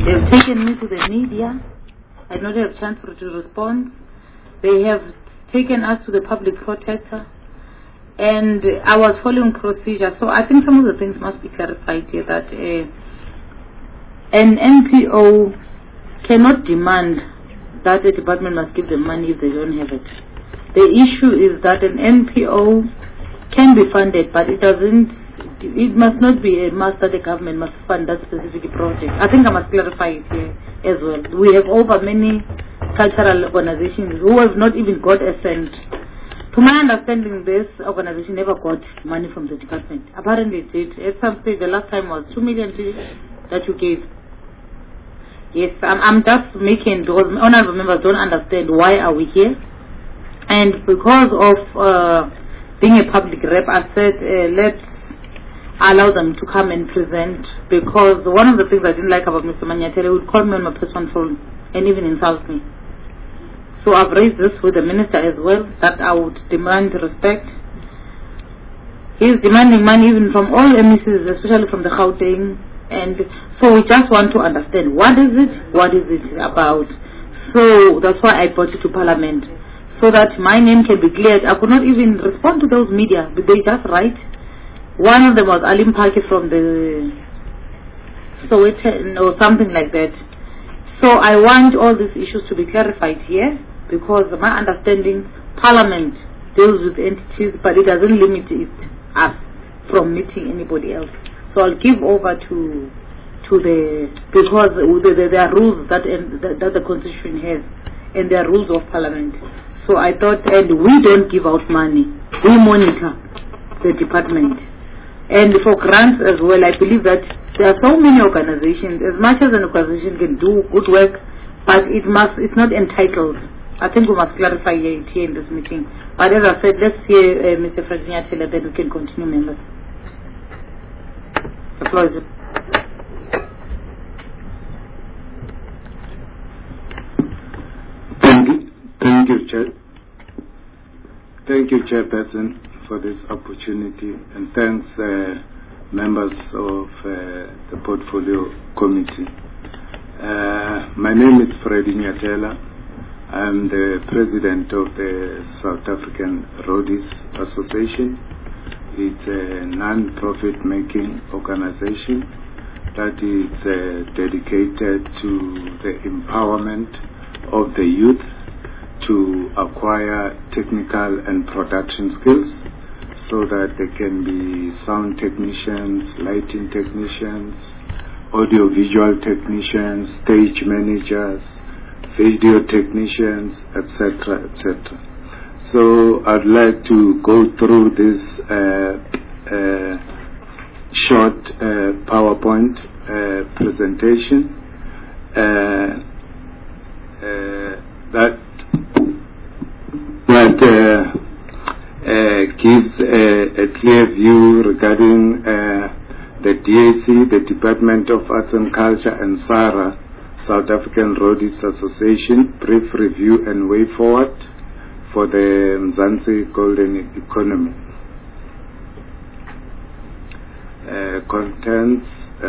They've taken me to the media. I did not have a chance to respond. They have taken us to the public protector. And I was following procedure. So I think some of the things must be clarified here, that an NPO cannot demand that the department must give them money if they don't have it. The issue is that an NPO can be funded, but it must not be a must that the government must fund that specific project. I think I must clarify it here as well. We have over many cultural organizations who have not even got a cent. To my understanding, this organization never got money from the department. Apparently it did. At some stage, the last time was 2 million that you gave. Yes, I'm just making, because honorable members don't understand why are we here. And because of being a public rep, I said let's allow them to come and present, because one of the things I didn't like about Mr. Manyathela, he would call me on my personal phone and even insult me. So I've raised this with the minister as well, that I would demand respect. He's demanding money even from all MECs, especially from the Gauteng. And so we just want to understand what is it about. So that's why I brought it to Parliament, so that my name can be cleared. I could not even respond to those media, but they just write. One of them was Alim Paki from the Sowetan or something like that. So I want all these issues to be clarified here, because my understanding, Parliament deals with entities, but it doesn't limit us from meeting anybody else. So I'll give over to the, because there are rules that the Constitution has, and there are rules of Parliament. So I thought, and we don't give out money, we monitor the department. And for grants as well, I believe that there are so many organizations, as much as an organization can do good work, but it's not entitled. I think we must clarify it here in this meeting. But as I said, let's hear Mr. Fred Nyathela, then we can continue, members. The floor is yours. Thank you, Chair. Thank you, Chairperson, for this opportunity, and thanks members of the Portfolio Committee. My name is Freddy Nyathela. I'm the President of the South African Roadies Association. It's a non-profit making organization that is dedicated to the empowerment of the youth to acquire technical and production skills, so that they can be sound technicians, lighting technicians, audiovisual technicians, stage managers, video technicians, etc., etc. So I'd like to go through this short PowerPoint presentation that gives a clear view regarding the DAC, the Department of Arts and Culture, and SARA, South African Roadies Association, brief review and way forward for the Mzansi Golden Economy. Contents,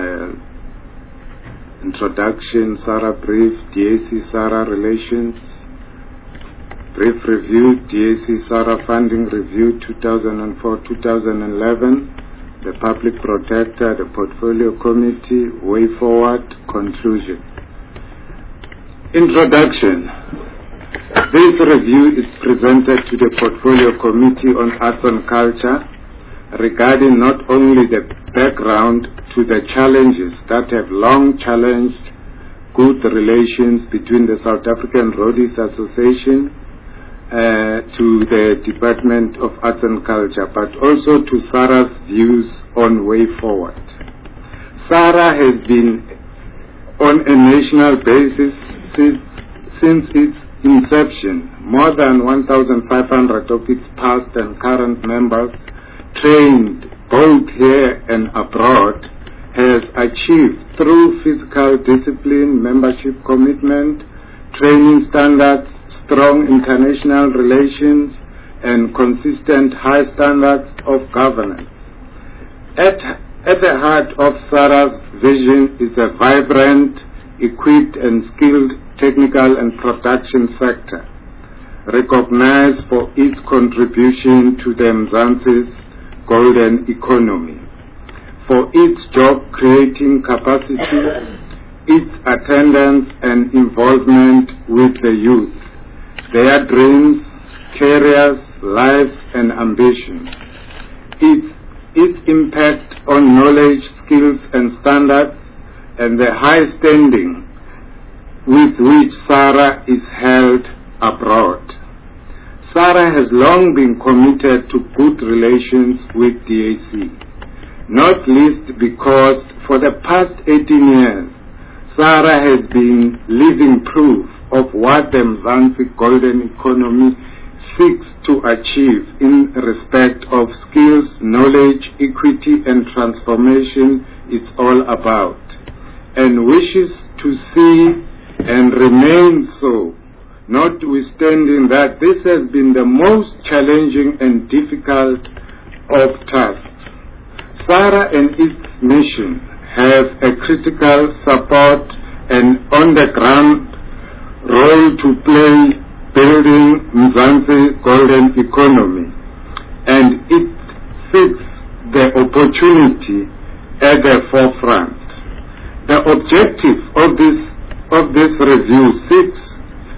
introduction, SARA brief, DAC SARA relations, brief review, DAC SARA funding review 2004-2011, the public protector, the portfolio committee, way forward, conclusion. Introduction. This review is presented to the Portfolio Committee on Arts and Culture regarding not only the background to the challenges that have long challenged good relations between the South African Roadies Association to the Department of Arts and Culture, but also to SARA's views on way forward. SARA has been on a national basis since its inception. More than 1,500 of its past and current members, trained both here and abroad, has achieved through physical discipline, membership commitment, training standards, strong international relations, and consistent high standards of governance. At the heart of SARA's vision is a vibrant, equipped and skilled technical and production sector, recognized for its contribution to the Mzansi's golden economy, for its job-creating capacity, its attendance and involvement with the youth, their dreams, careers, lives and ambitions, its impact on knowledge, skills and standards, and the high standing with which SARA is held abroad. SARA has long been committed to good relations with DAC, not least because for the past 18 years, SARA has been living proof of what the Mzansi golden economy seeks to achieve in respect of skills, knowledge, equity and transformation is all about, and wishes to see and remain so, notwithstanding that this has been the most challenging and difficult of tasks. SARA and its mission have a critical support and on-the-ground role to play building Mzansi golden economy, and it seeks the opportunity at the forefront. The objective of this review seeks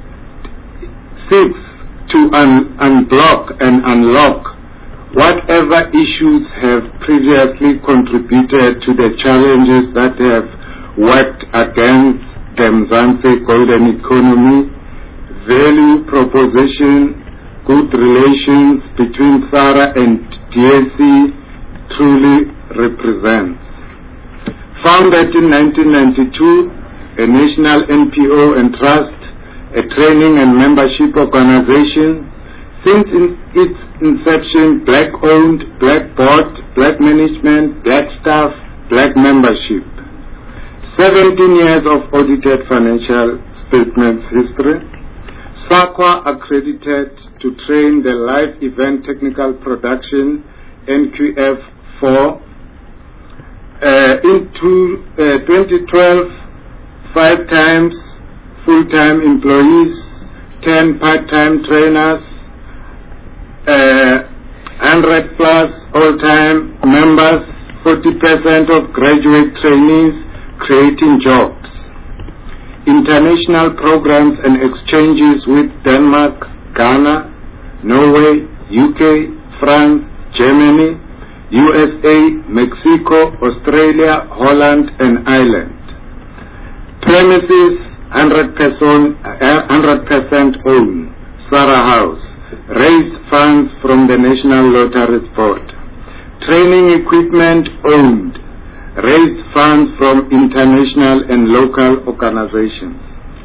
to unblock and unlock whatever issues have previously contributed to the challenges that have worked against the Mzansi golden economy, value proposition, good relations between SARA and DAC truly represents. Founded in 1992, a national NPO and trust, a training and membership organization, since its inception, black-owned, black-bought, black management, black staff, black membership. 17 years of audited financial statements history. SAQA accredited to train the live event technical production, NQF4. In 2012, 5 times full-time employees, 10 part-time trainers, 100 plus all-time members, 40% of graduate trainees, creating jobs. International programs and exchanges with Denmark, Ghana, Norway, UK, France, Germany, USA, Mexico, Australia, Holland and Ireland. Premises 100% owned, SARA House. Raised funds from the National Lotteries Board. Training equipment owned. Raised funds from international and local organizations.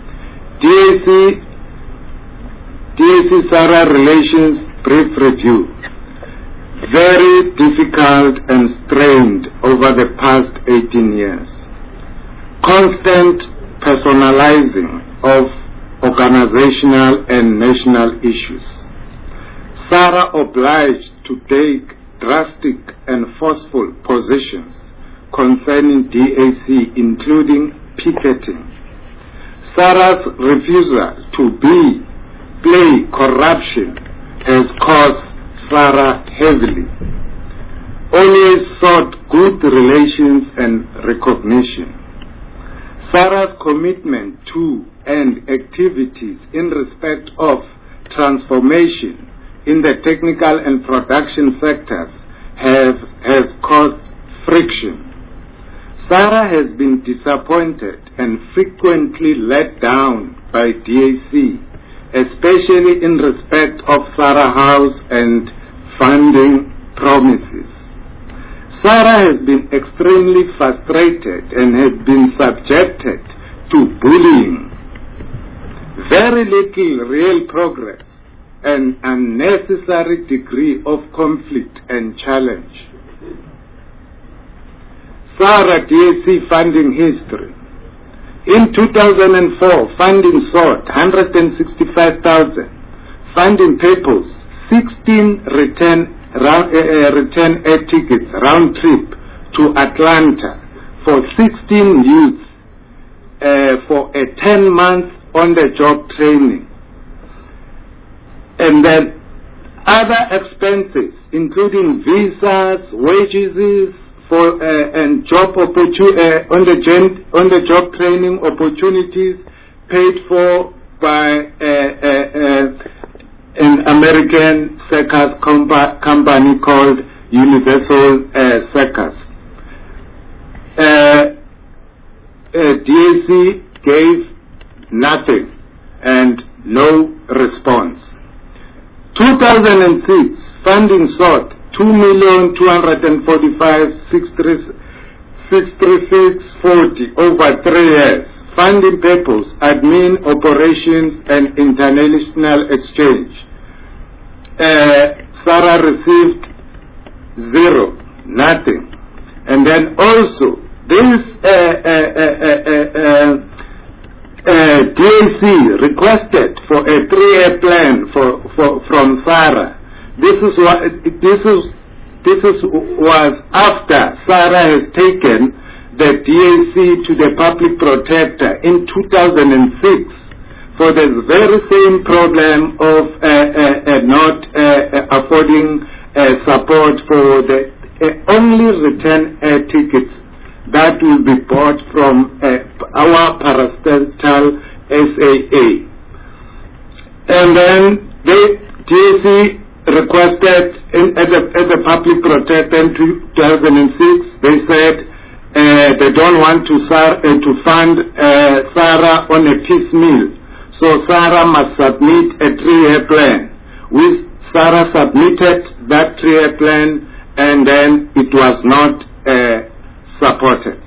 DAC-SARA relations brief review. Very difficult and strained over the past 18 years. Constant personalizing of organizational and national issues. SARA obliged to take drastic and forceful positions concerning DAC, including picketing. SARA's refusal to play corruption has cost SARA heavily. Always sought good relations and recognition. SARA's commitment to and activities in respect of transformation in the technical and production sectors has caused friction. SARA has been disappointed and frequently let down by DAC, especially in respect of SARA House and funding promises. SARA has been extremely frustrated and has been subjected to bullying. Very little real progress, an unnecessary degree of conflict and challenge. SARA DAC funding history. In 2004, funding sought 165,000. Funding papers, 16 return air tickets round trip to Atlanta for 16 youth for a 10-month on-the-job training. And then other expenses, including visas, wages for and job on-the-job training opportunities paid for by an American circus company called Universal Circus. DAC gave nothing and no response. 2006, funding sought 2,245,636.40 over 3 years. Funding purpose, admin, operations, and international exchange. SARA received 0, nothing. And then also, this DAC requested for a 3-year plan from SARA. This was after SARA has taken the DAC to the public protector in 2006 for the very same problem of not affording support for the only return tickets that will be bought from our parastatal SAA. And then the DAC requested at the public protector in 2006, they said they don't want to fund SARA on a piecemeal. So SARA must submit a 3-year plan. SARA submitted that 3-year plan, and then it was not supported.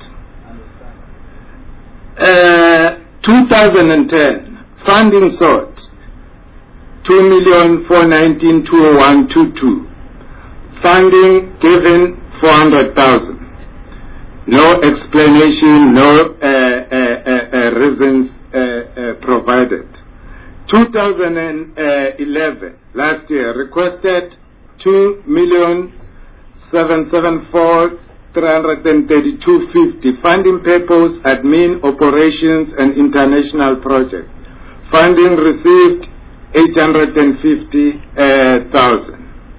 2010, funding sought 2,419,201.22. Funding given 400,000. No explanation, no reasons provided. 2011, last year, requested 2,774,332.50. Funding purpose, admin, operations, and international project. Funding received 850,000.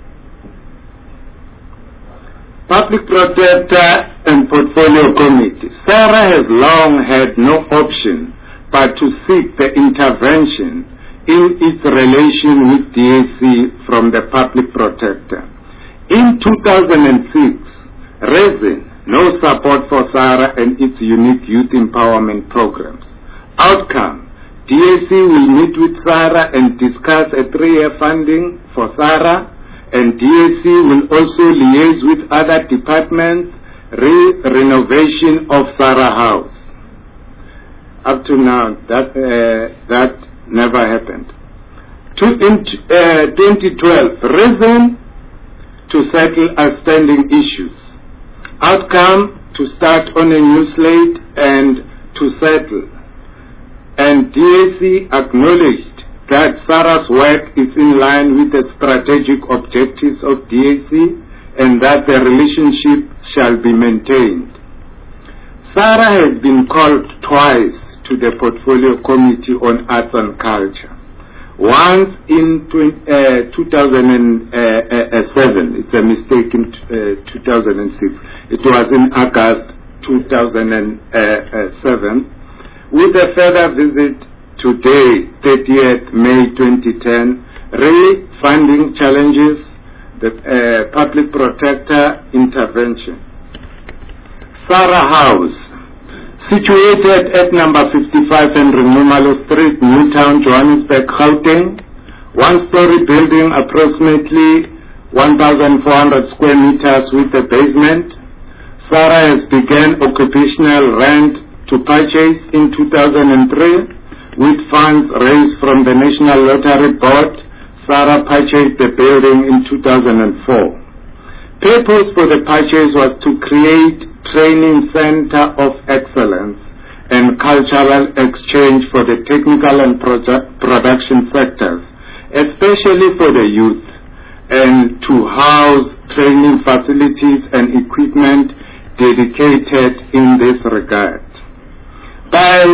Public Protector and Portfolio Committee. SARA has long had no option but to seek the intervention in its relation with DAC from the Public Protector. In 2006, reason, no support for SARA and its unique youth empowerment programs. Outcome, DAC will meet with SARA and discuss a 3-year funding for SARA, and DAC will also liaise with other departments, renovation of SARA House. Up to now, that never happened. In 2012, reason to settle outstanding issues. Outcome, to start on a new slate and to settle. And DAC acknowledged that SARA's work is in line with the strategic objectives of DAC and that the relationship shall be maintained. SARA has been called twice to the Portfolio Committee on Arts and Culture. Once in 2007, it's a mistake, in 2006. It was in August 2007, with a further visit today, 30th May 2010, funding challenges, the Public Protector intervention. SARA House, situated at number 55 Henry Numalo Street, Newtown, Johannesburg, Gauteng, one-story building approximately 1,400 square meters with a basement. SARA has begun occupational rent to purchase in 2003 with funds raised from the National Lottery Board. SARA purchased the building in 2004. Purpose for the purchase was to create training center of excellence and cultural exchange for the technical and production sectors, especially for the youth, and to house training facilities and equipment dedicated in this regard. By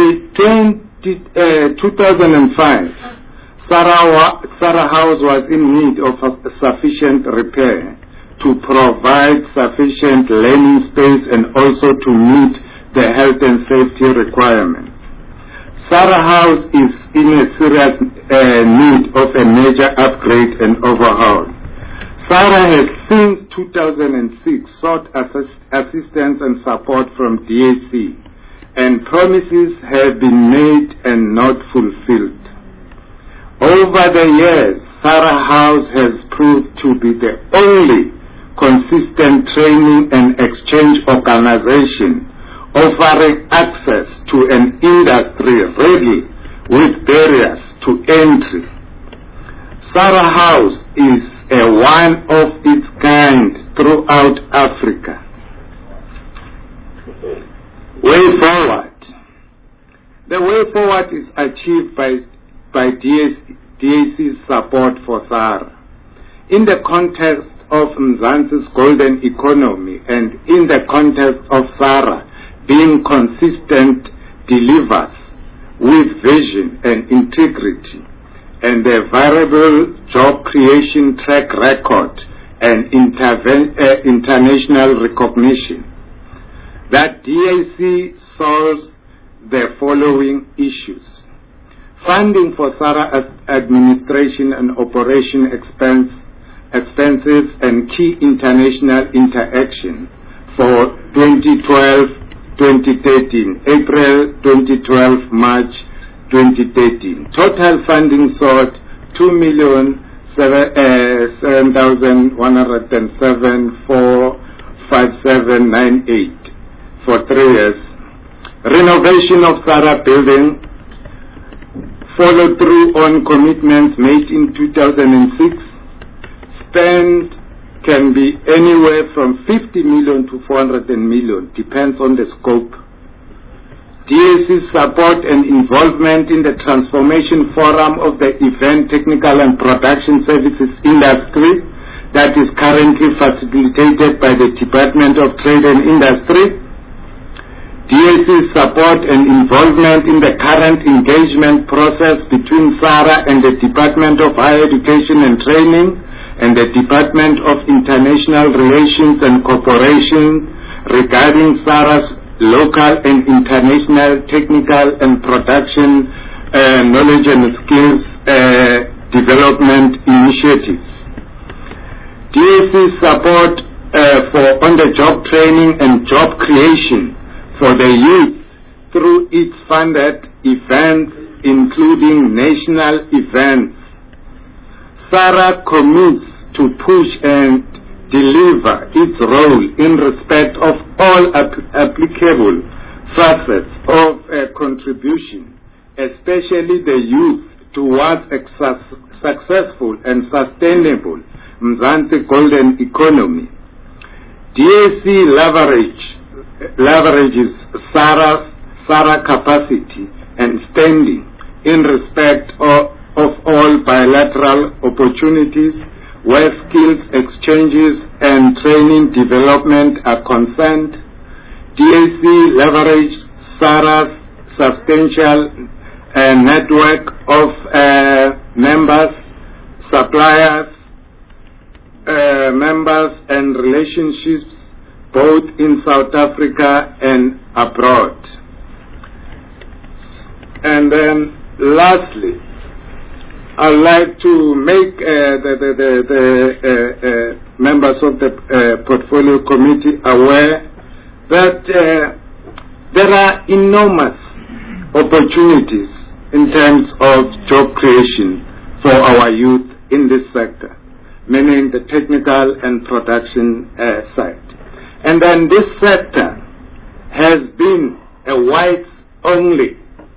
2005, Sarah House was in need of a sufficient repair to provide sufficient learning space and also to meet the health and safety requirements. Sarah House is in a serious need of a major upgrade and overhaul. Sarah has since 2006 sought assistance and support from DAC, and promises have been made and not fulfilled. Over the years, Sarah House has proved to be the only consistent training and exchange organization offering access to an industry ready with barriers to entry. Sarah House is a one of its kind throughout Africa. Way forward. The way forward is achieved by DAC's support for Sarah. In the context of Mzansi's golden economy and in the context of Sarah being consistent delivers with vision and integrity and a variable job creation track record and international recognition, that DAC solves the following issues. Funding for Sarah administration and operation expenses and key international interaction for 2012-2013, April 2012, March 2013. Total funding sought 2,707,45798 for 3 years. Renovation of Sarah building, follow through on commitments made in 2006. Spend can be anywhere from 50 million to 400 million, depends on the scope. DAC's support and involvement in the transformation forum of the event, technical and production services industry that is currently facilitated by the Department of Trade and Industry. DAC's support and involvement in the current engagement process between Sarah and the Department of Higher Education and Training and the Department of International Relations and Cooperation regarding Sarah's local and international technical and production knowledge and skills development initiatives. DAC's support for on-the-job training and job creation for the youth through its funded events, including national events. Sarah commits to push and deliver its role in respect of all applicable facets of contribution, especially the youth, towards a successful and sustainable Mzansi golden economy. DAC leverages Sarah capacity and standing in respect of all bilateral opportunities where skills exchanges and training development are concerned. DAC leverages Sarah's substantial network of members, suppliers, members and relationships both in South Africa and abroad. And then lastly, I'd like to make the members of the portfolio committee aware that there are enormous opportunities in terms of job creation for our youth in this sector, meaning the technical and production side. And then this sector has been a whites-only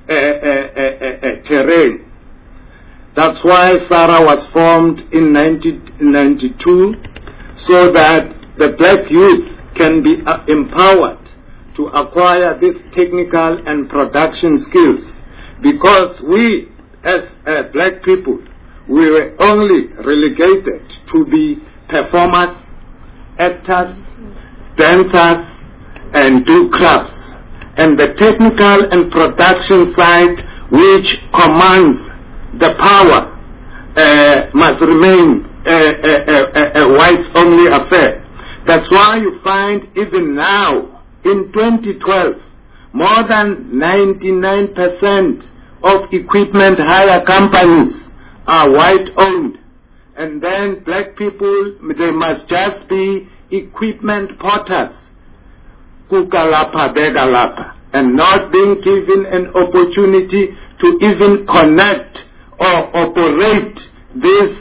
terrain. That's why Sarah was formed in 1992, so that the black youth can be empowered to acquire these technical and production skills. Because we, as black people, we were only relegated to be performers, actors, dancers, and do crafts. and the technical and production side, which commands the power, must remain a whites-only affair. That's why you find even now, in 2012, more than 99% of equipment hire companies are white-owned. And then black people, they must just be equipment porters, kukalapa, begalapa, and not being given an opportunity to even connect or operate this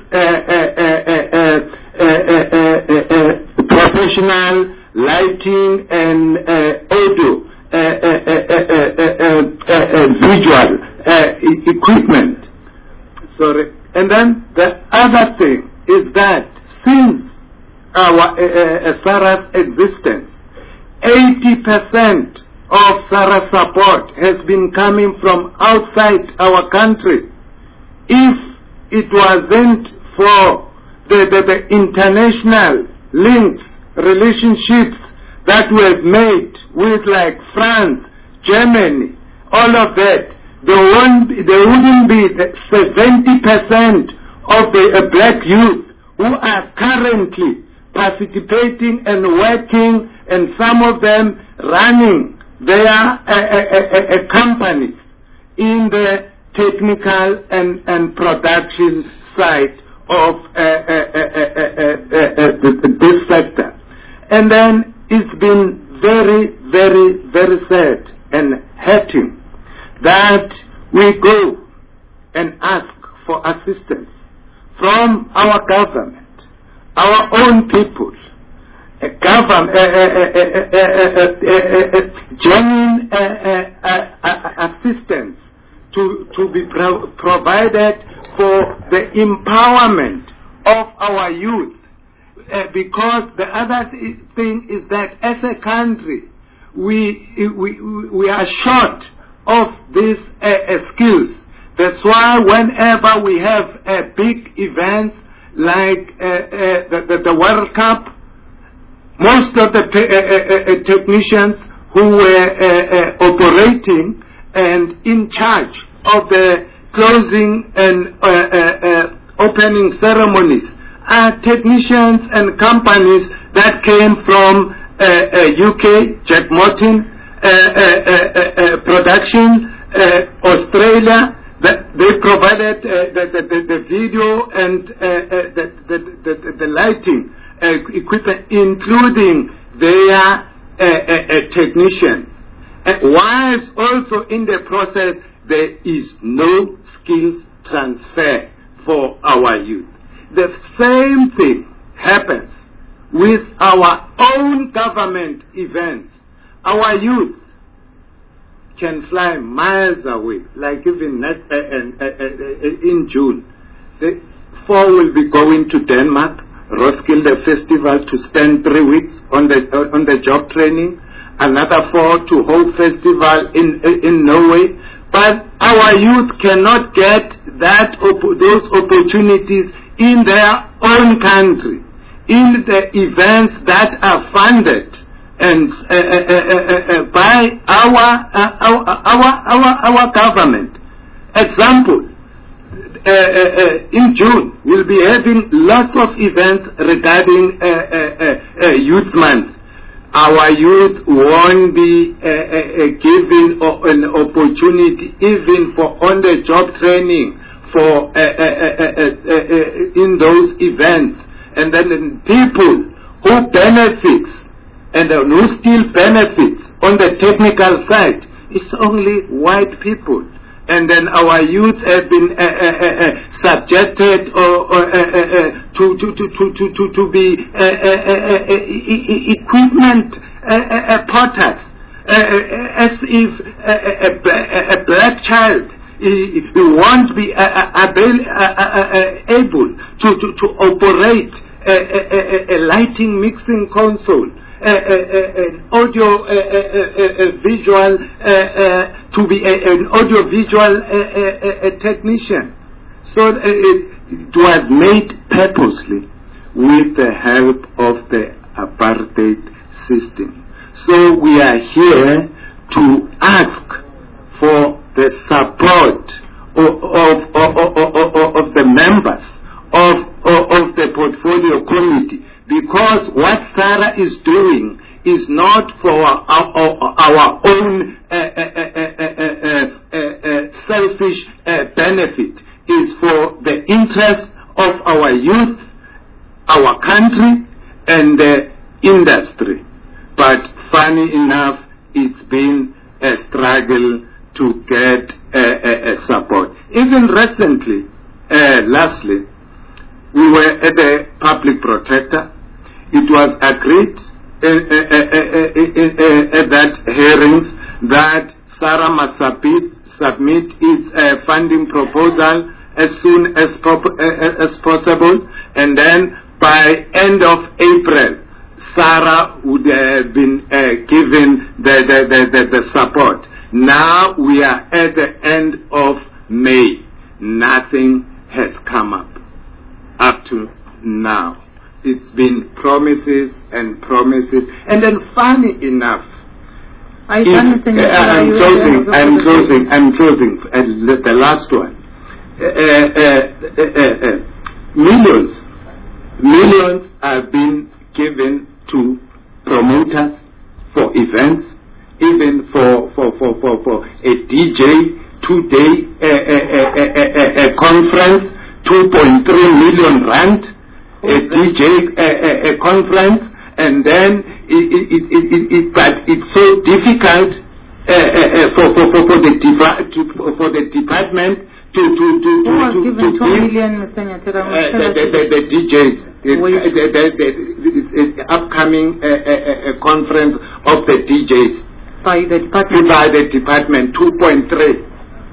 professional lighting and audio visual equipment. Sorry. And then the other thing is that since our SARA's existence, 80% of SARA support has been coming from outside our country. If it wasn't for the international links, relationships that were made with like France, Germany, all of that, there wouldn't be the 70% of the black youth who are currently participating and working, and some of them running their companies in the technical and production side of this sector. And then it's been very, very, very sad and hurting that we go and ask for assistance from our government, our own people, genuine assistance to be provided for the empowerment of our youth. Because the other thing is that as a country, we are short of these skills. That's why whenever we have big events like the World Cup, most of the technicians who were operating and in charge of the closing and opening ceremonies are technicians and companies that came from UK, Jack Morton Production, Australia. They provided the video and the lighting equipment, including their technicians. Whilst also in the process, there is no skills transfer for our youth. The same thing happens with our own government events. Our youth can fly miles away, like even in June. The 4 will be going to Denmark, Roskilde Festival, to spend 3 weeks on the job training. Another 4 to Hope Festival in Norway. But our youth cannot get those opportunities in their own country, in the events that are funded and by our government. Example, in June we'll be having lots of events regarding Youth Month. Our youth won't be given an opportunity even for on-the-job training for in those events. And then people who benefits and who still benefits on the technical side, it's only white people. And then our youth have been subjected to be equipment porters, as if a black child won't be able to operate a lighting mixing console, an audio visual, to be an audio visual technician. So it was made purposely with the help of the apartheid system. So we are here to ask for the support of the members of the portfolio committee, because what SARA is doing is not for our own selfish benefit. Is for the interest of our youth, our country, and the industry. But funny enough, it's been a struggle to get support. Even recently, lastly, we were at the public protector. It was agreed at that hearings that SARA must submit its funding proposal as soon as possible, and then by end of April, SARA would have been given the support. Now we are at the end of May. Nothing has come up to now. It's been promises and promises, and then funny enough, I'm closing. The last one. Millions have been given to promoters for events, even for a DJ 2-day conference, 2.3 million rand, a DJ conference, and then but it's so difficult for the department to given 2 million, the DJs, the upcoming conference of the DJs by the department. 2.3.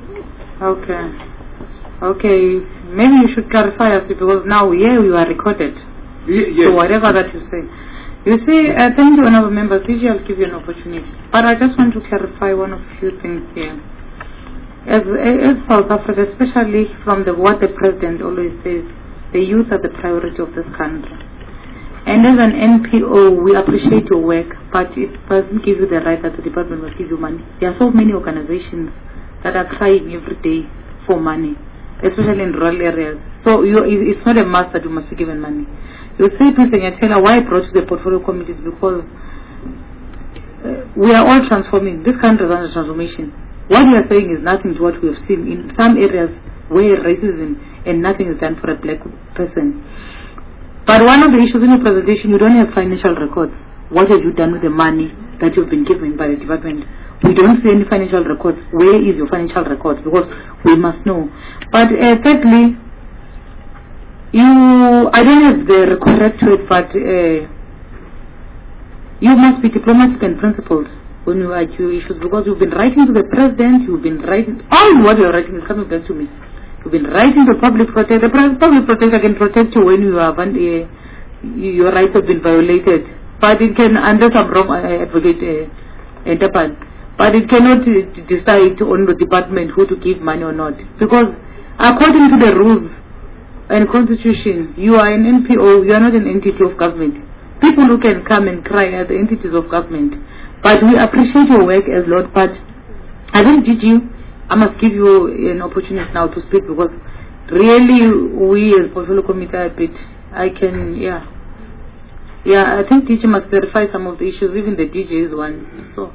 Okay, maybe you should clarify us, because now you are recorded. Yes. So whatever that you say. You see, thank you, honorable members. Usually I'll give you an opportunity, but I just want to clarify one of a few things here. As South Africa, especially from what the president always says, the youth are the priority of this country. And as an NPO, we appreciate your work, but it doesn't give you the right that the department must give you money. There are so many organizations that are crying every day for money, especially in rural areas. So it's not a must that you must be given money. You say, Mr. Nyathela, why I brought to the portfolio committees, because we are all transforming. This country is under transformation. What we are saying is nothing to what we have seen in some areas where racism and nothing is done for a black person. But one of the issues in your presentation, you don't have financial records. What have you done with the money that you've been given by the department? We don't see any financial records. Where is your financial records? Because we must know. But thirdly, I don't have the correct word, but you must be diplomatic and principled when you argue issues, because you've been writing to the president, you've been writing, all what you're writing is coming back to me. You've been writing to public protector. The public protector can protect you when you have your rights have been violated. But it can, unless I'm wrong, advocate Enterprise, but it cannot decide on the department who to give money or not. Because according to the rules and constitution, you are an NPO, you are not an entity of government. People who can come and cry are the entities of government. But we appreciate your work as Lord. But I think, DG, I must give you an opportunity now to speak, because really we as portfolio committee are a bit, I think DG must verify some of the issues, even the DJ is one. So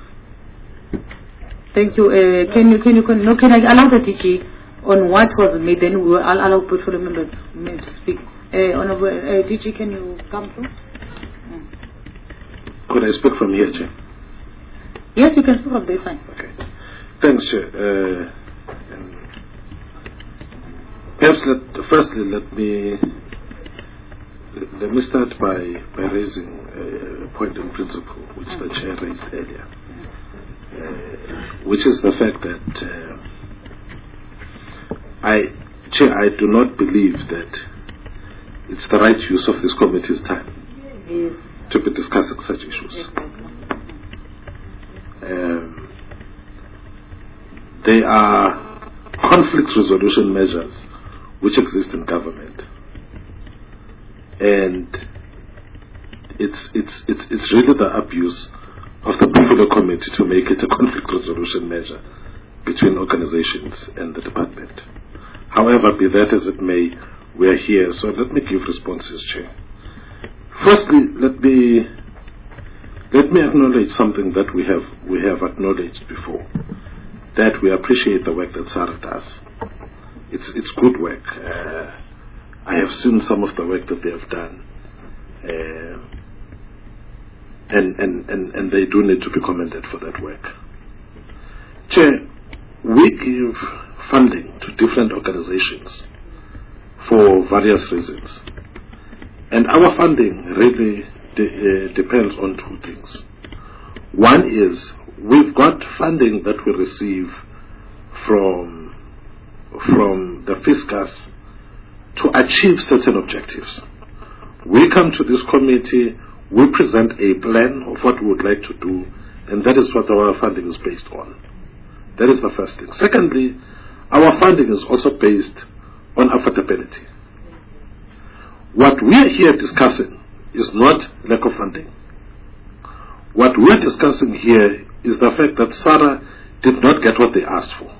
thank you. Can I allow the DG on what was made, then we will allow portfolio members to speak. Honorable DG, can you come through? Could I speak from here, Chair? Yes, you can speak from there, fine. Okay. Thanks, Chair. Perhaps firstly let me start by raising a point in principle which the Chair raised earlier, which is the fact that I do not believe that it's the right use of this committee's time to be discussing such issues. There are conflict resolution measures which exist in government, and it's really the abuse of the portfolio committee to make it a conflict resolution measure between organizations and the department. However, be that as it may, we are here, so let me give responses, Chair. Firstly, let me acknowledge something that we have acknowledged before, that we appreciate the work that SARA does. It's good work. I have seen some of the work that they have done, and they do need to be commended for that work. Chair, we give funding to different organizations for various reasons, and our funding really depends on two things. One is we've got funding that we receive from the fiscus to achieve certain objectives. We come to this committee, we present a plan of what we would like to do, and that is what our funding is based on. That is the first thing. Secondly, our funding is also based on affordability. What we are here discussing is not lack of funding. What we are discussing here is the fact that SARA did not get what they asked for.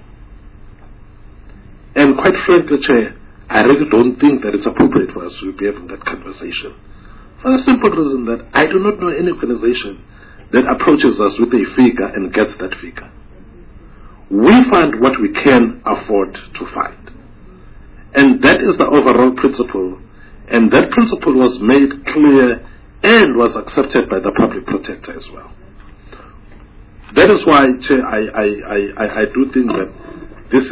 And quite frankly, Chair, I really don't think that it's appropriate for us to be having that conversation. For the simple reason that I do not know any organization that approaches us with a figure and gets that figure. We fund what we can afford to fund. And that is the overall principle. And that principle was made clear and was accepted by the public protector as well. That is why, Chair, I do think that this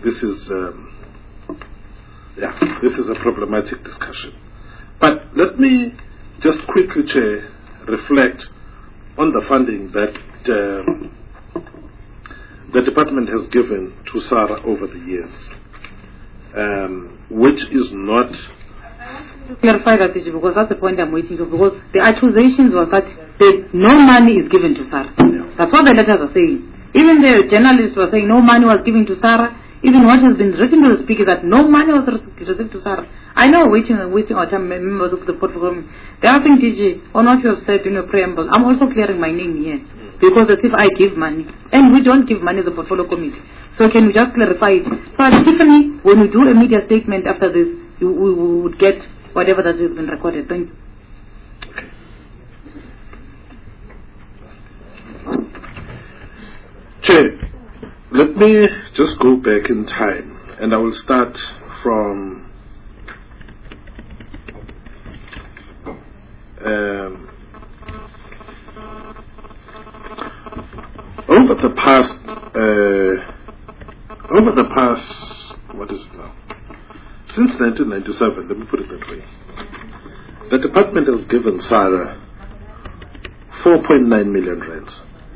is a problematic discussion. But let me just quickly, Chair, reflect on the funding that the department has given to SARA over the years, which is not... Clarify that issue, because that's the point I'm waiting for, because the accusations was that no money is given to SARA. Yeah. That's what the letters are saying. Even the journalists were saying no money was given to SARA. Even what has been written to the speaker that no money was received to SARA. I know wasting our time, members of the portfolio. The other thing, DG, on what you have said in your preamble, I'm also clearing my name here, because as if I give money, and we don't give money to the portfolio committee. So can we just clarify it? So Tiffany, when we do a media statement after this, we would get whatever that has been recorded. Thank you. Chair, let me just go back in time, and I will start from over the past, what is it now? Since 1997, let me put it that way, the department has given SARA 4.9 million rands.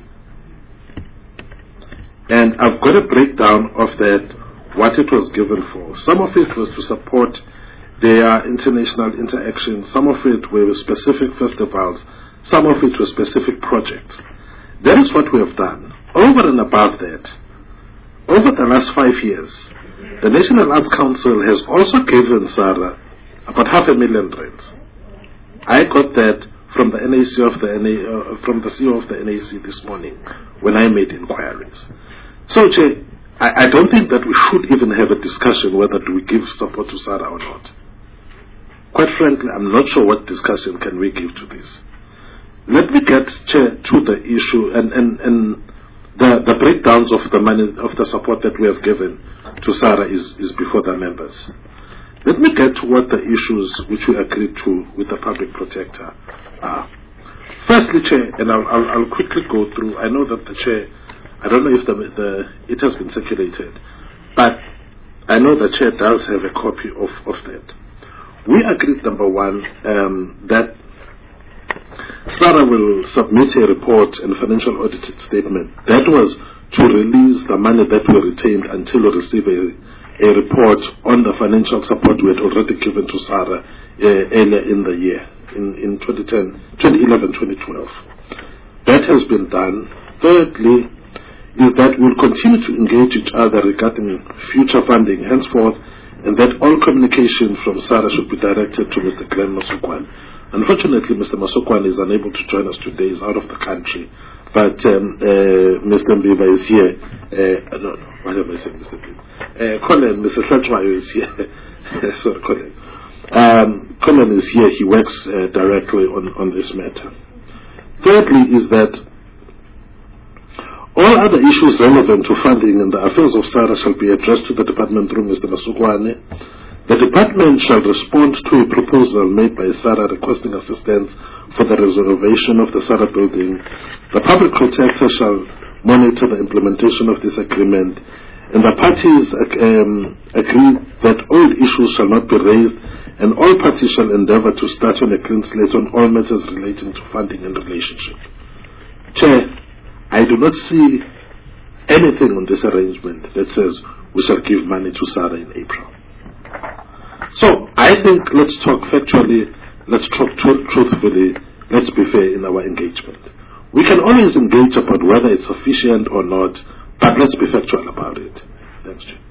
And I've got a breakdown of that, what it was given for. Some of it was to support their international interactions, some of it were specific festivals, some of it were specific projects. That is what we have done. Over and above that, over the last 5 years, the National Arts Council has also given SARA about 500,000 rands. I got that from the from the CEO of the NAC this morning when I made inquiries. So, Chair, I don't think that we should even have a discussion whether do we give support to SARA or not. Quite frankly, I'm not sure what discussion can we give to this. Let me get, Chair, to the issue and the breakdowns of the money, of the support that we have given to SARA is before the members. Let me get to what the issues which we agreed to with the public protector are. Firstly, Chair, and I'll quickly go through. I know that the Chair, I don't know if it has been circulated, but I know the Chair does have a copy of that. We agreed, number one, that SARA will submit a report and financial audited statement. That was to release the money that we retained until we receive a report on the financial support we had already given to SARA earlier in the year, in 2011, 2012. That has been done. Thirdly, is that we'll continue to engage each other regarding future funding henceforth, and that all communication from SARA should be directed to Mr. Glenn Masokwane. Unfortunately, Mr. Masokwane is unable to join us today. He's out of the country. but Mr. Mbiva is here. No, what am I saying, Mr. Mbiva? Colin, Mr. Hlatshwayo is here. Sorry, Colin. Colin is here. He works directly on this matter. Thirdly is that all other issues relevant to funding in the affairs of SARA shall be addressed to the department through Mr. Masukwane. The department shall respond to a proposal made by SARA requesting assistance for the renovation of the SARA building. The public protector shall monitor the implementation of this agreement, and the parties agree that all issues shall not be raised, and all parties shall endeavor to start on a clean slate on all matters relating to funding and relationship. Chair, I do not see anything on this arrangement that says we shall give money to SARA in April. So I think let's talk factually, let's talk truthfully, let's be fair in our engagement. We can always engage about whether it's sufficient or not, but let's be factual about it. Thanks, Chair.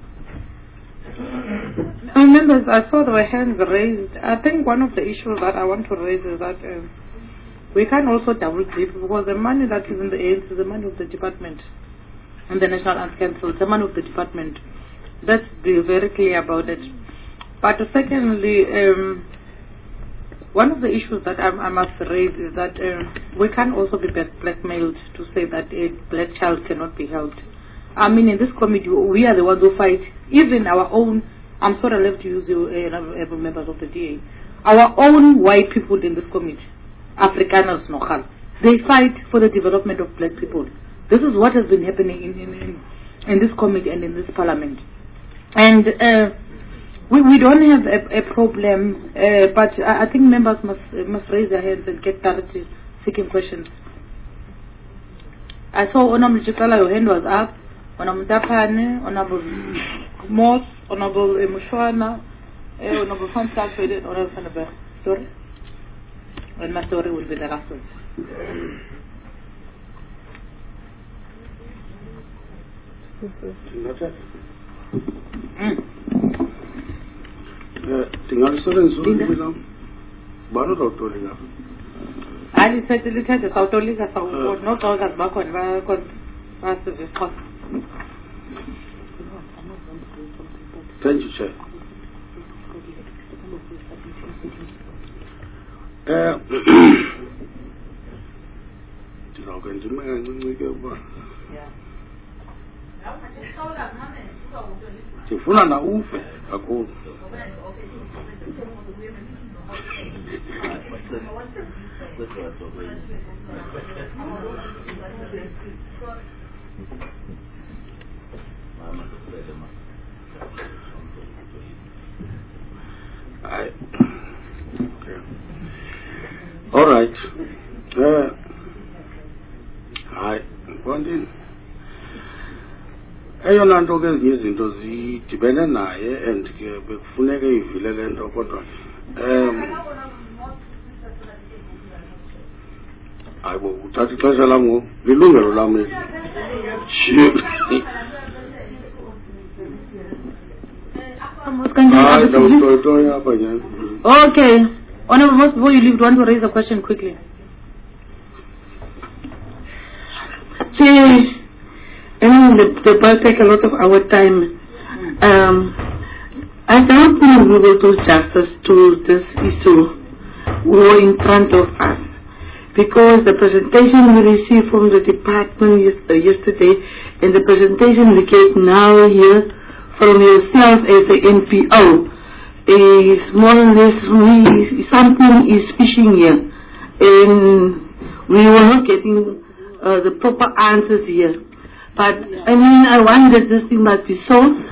Members, I saw there were hands raised. I think one of the issues that I want to raise is that we can also double dip, because the money that is in the AIDS is the money of the department and the National Arts Council, it's the money of the department. Let's be very clear about it. But secondly, one of the issues that I must raise is that we can also be blackmailed to say that a black child cannot be helped. I mean, in this committee, we are the ones who fight, even our own, I'm sorry I left to use you, members of the DA, our own white people in this committee, Afrikaners Nogal, they fight for the development of black people. This is what has been happening in this committee and in this parliament. And we don't have a problem, but I think members must raise their hands and get clarity, seeking questions. I saw Honorable Chikala, your hand was up. Honorable Tapane, Honorable Moss, Honorable Mushwana, Honorable Fansak, Honorable Fanabeh. Sorry? And my story will be the last one. Ali said little Sautolika was not all that back on this cost. Thank you, Chair. Sifuna na ufe kakhulu. All right. Hi. Bonding. Eyona nto ke ezinye izinto zidibene naye and ke bekufuneka ivile le nto kodwa hayibo uthatha ixesha lam ngoku lilungelo lam eli. Okay. Honorable Moss, before you leave, do you want to raise a question quickly? The boy take a lot of our time. I don't think we will do justice to this issue war in front of us, because the presentation we received from the department yesterday and the presentation we get now here from yourself as the NPO is more or less something is fishing here, and we were not getting the proper answers here. But I mean, I wonder this thing must be solved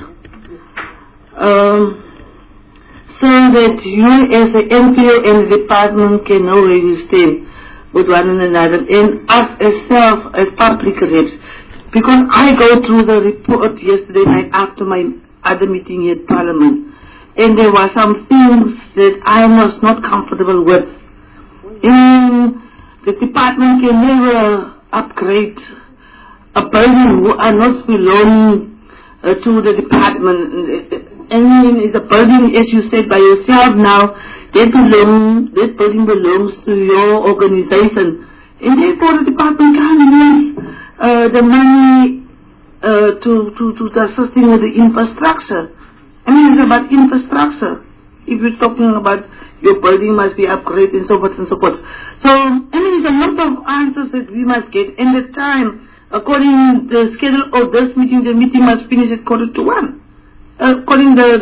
so that you as the NPO and the department can know where you stand with one another, and us as public reps. Because I go through the report yesterday night after my other meeting at Parliament, and there were some things that I was not comfortable with. And the department can never upgrade a building who are not belonging to the department. And the building, as you said by yourself now, that building belongs to your organization And therefore the department can't use the money to assisting with the infrastructure. I mean, it's about infrastructure. If you're talking about your building must be upgraded and so forth and so forth. So, I mean, there's a lot of answers that we must get. And the time, according to the schedule of this meeting, the meeting must finish at 1:45. According to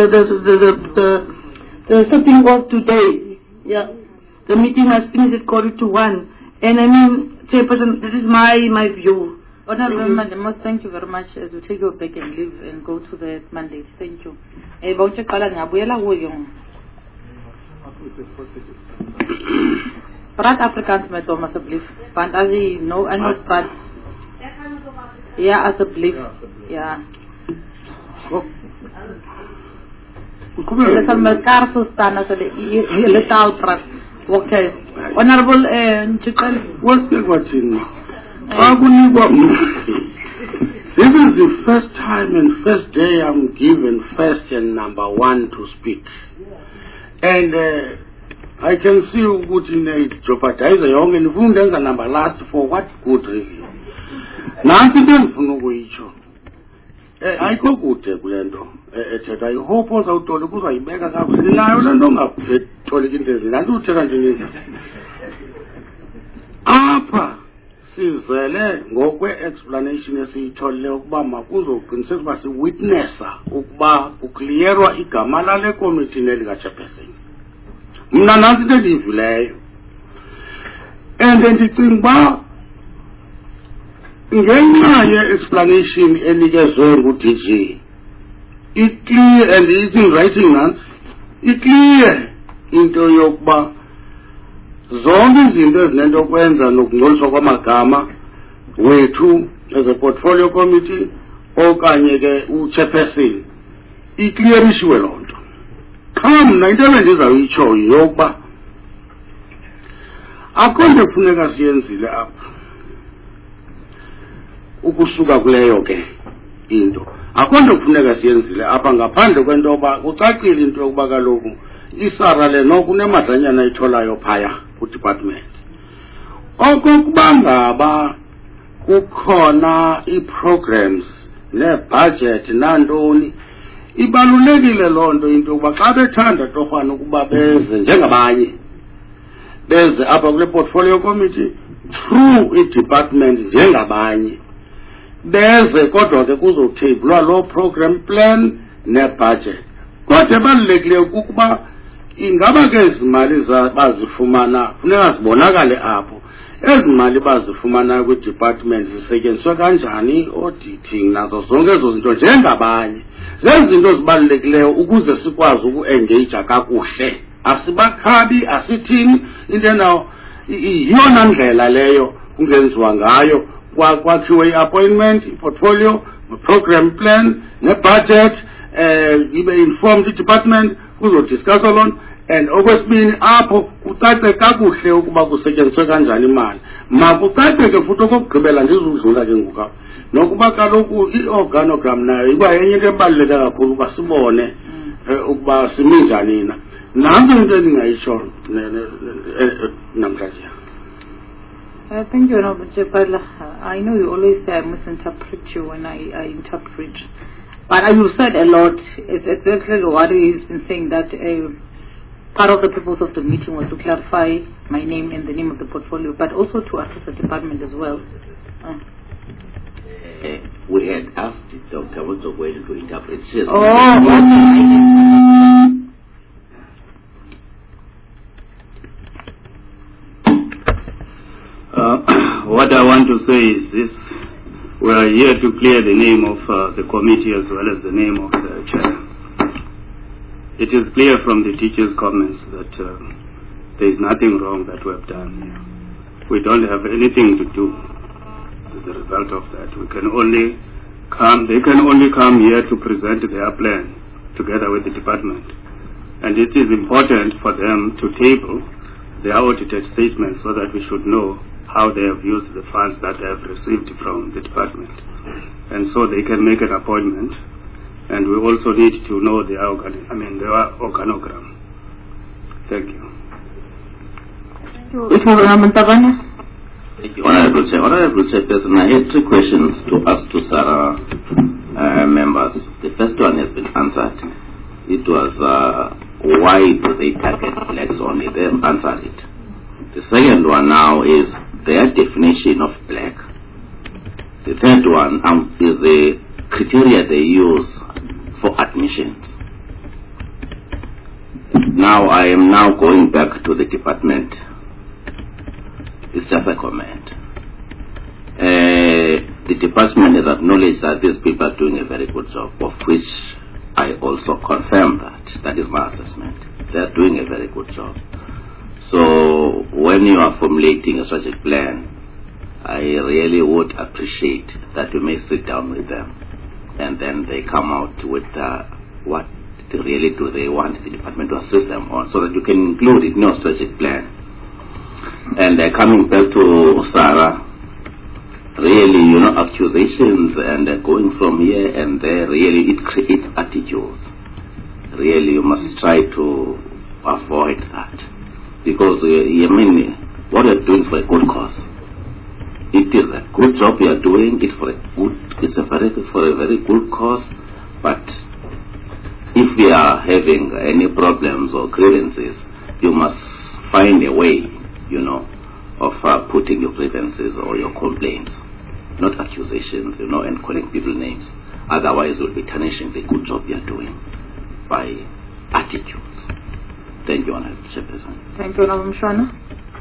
the setting of today, yeah, the meeting must finish at 1:45. And I mean, Chairperson, this is my view. Honorable Madam, thank you very much. As we take your back and leave and go to the mandate. Thank you. Praat Afrikaans met hom asseblief, want as jy nou anders praat, ja asseblief, ja. Hulle sal mekaar verstaan as hulle taal praat. Okay. Honorable Nchikal, what's the question? This is the first time and first day I'm given first and number one to speak. And I can see ukuthi jeopardize yonke and ndenza number last for what good reason. Nansi into engifuna ukuyitsho. Ayikho kude kule nto ethetha. I hope uzawuthola ukuzayibeka kakuhle nayo le nto ongaphetholeki into ezinye. Nanti uthetha nje apha sizele ngokwe-explanation esiyitholile ukuba makuzoqiniseka ukuba siwitnessa ukuba kukliyerwa igama lale komiti nelikachairperson. Mna nansi into endiyivileyo and ndicinga uba ngenxa ye-explanation enikezwe ngu-DG i-clear and it's in writing nansi i-clear into yokuba zonke izinto ezinento kwenza nokungcoliswa kwamagama wethu as a portfolio committee okanye ke uchairperson iclearishiwe loo nto. Qha mna into ebendizawuyitsho yokuba akho nto ekufuneka siyenzile apha ukusuka kuleyo ke into. Akho nto ekufuneka siyenzile apha ngaphandle kwento yoba kucacile into yokuba kaloku isara le noko unemadlanyana ayitholayo phaya ku-department. Okokuba ngaba kukhona ii-programs nee-budget nantoni, ibalulekile loo nto into yokuba xa bethanda torhwana ukuba beze njengabanye beze apha kule portfolio committee through i-department njengabanye beze kodwa ke kuzotheyibhulwa loo program plan ne-budget. Kodwa ebalulekileyo kukuba ingaba ke ezi mali bazifumana funeka zibonakale apho. Ezi mali bazifumana kwi-department zisetyenziswa kanjani, auditing nazo zonke ezo zinto njengabanye. Zezi zinto zibalulekileyo ukuze sikwazi uku-engage kakuhle. Asibakhabi, asithini, into nawo yiyona ndlela leyo kungenziwa ngayo kwakhiwe i-appointment, i-portfolio, program plan, ne-budget, ibe informed i-department kuzodiscusswa lona. And okwesibini apho kucace kakuhle ukuba kusetyenziswe kanjani imali. Makucace ke futhi okokugqibela ndizudlula ke ngoku nokuba kaloku i-organogram nayo iba yenye into ebaluleke kakhulu ukuba sibone ukuba simi njani na. Nanso into endingayitsho namhlanje. Thank you, Honorable Chepala. I know you always say I misinterpret you when I interpret. But you said a lot. It's exactly what he's been saying, that part of the purpose of the meeting was to clarify my name and the name of the portfolio, but also to assist the department as well. We had asked Dr. Wotogwele to interpret. What I want to say is this. We are here to clear the name of the committee as well as the name of the chair. It is clear from the teacher's comments that there is nothing wrong that we have done here. We don't have anything to do as a result of that. They can only come here to present their plan together with the department. And it is important for them to table their audited statements so that we should know how they have used the funds that they have received from the department. And so they can make an appointment. And we also need to know their organogram. Thank you. Thank you. Thank you, Honorable Chairperson. I had 3 questions to ask to SARA members. The first one has been answered. It was why do they target blacks only? They have answered it. The second one now is their definition of black. The third one is the criteria they use for admissions. Now I am now going back to the department. It's just a comment. The department has acknowledged that these people are doing a very good job, of which I also confirm that. That is my assessment. They are doing a very good job. So when you are formulating a strategic plan, I really would appreciate that you may sit down with them and then they come out with what really do they want the department to assist them on, so that you can include it in your strategic plan. And coming back to Sarah, really, accusations and going from here and there, really, it creates attitudes. Really, you must try to avoid that. Because, what you're doing is for a good cause. It is a good job you are doing, it's for a very good cause, but if we are having any problems or grievances, you must find a way, of putting your grievances or your complaints, not accusations, and calling people names. Otherwise, you'll be tarnishing the good job you're doing by attitudes. Thank you, Honorable Chairperson. Thank you, Honorable Mshwana.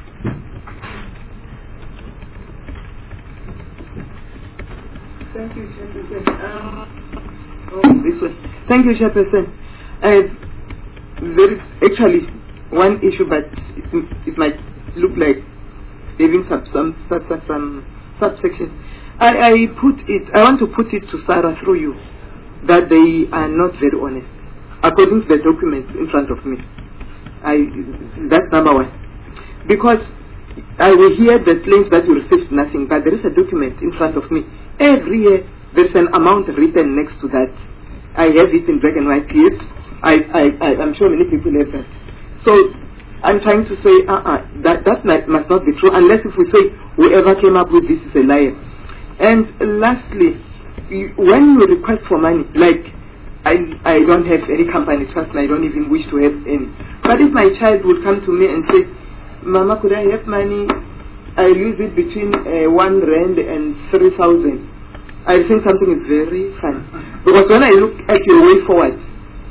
Thank you, Chairperson. This way. Thank you, Chairperson. There is actually one issue, but it might look like having some subsection. I want to put it to Sarah through you that they are not very honest, according to the documents in front of me. That's number one. Because I will hear the claims that you received nothing, but there is a document in front of me. Every year there's an amount written next to that. I have it in black and white here. I'm sure many people have that. So I'm trying to say that must not be true, unless if we say whoever came up with this is a liar. And lastly, when you request for money, like I don't have any company trust and I don't even wish to have any. But if my child would come to me and say, Mama, could I have money? I'll use it between 1 rand and 3,000. I think something is very funny. Because when I look at your way forward,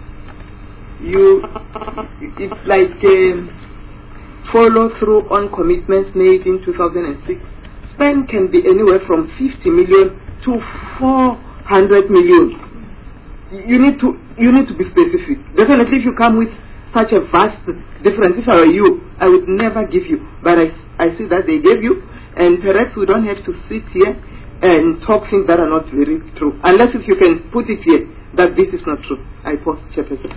it's like follow through on commitments made in 2006. Spend can be anywhere from 50 million to 400 million. You need to be specific. Definitely, if you come with such a vast difference, if I were you, I would never give you. But I see that they gave you, and perhaps we don't have to sit here and talk things that are not very true. Unless if you can put it here that this is not true. I pause, Chairperson.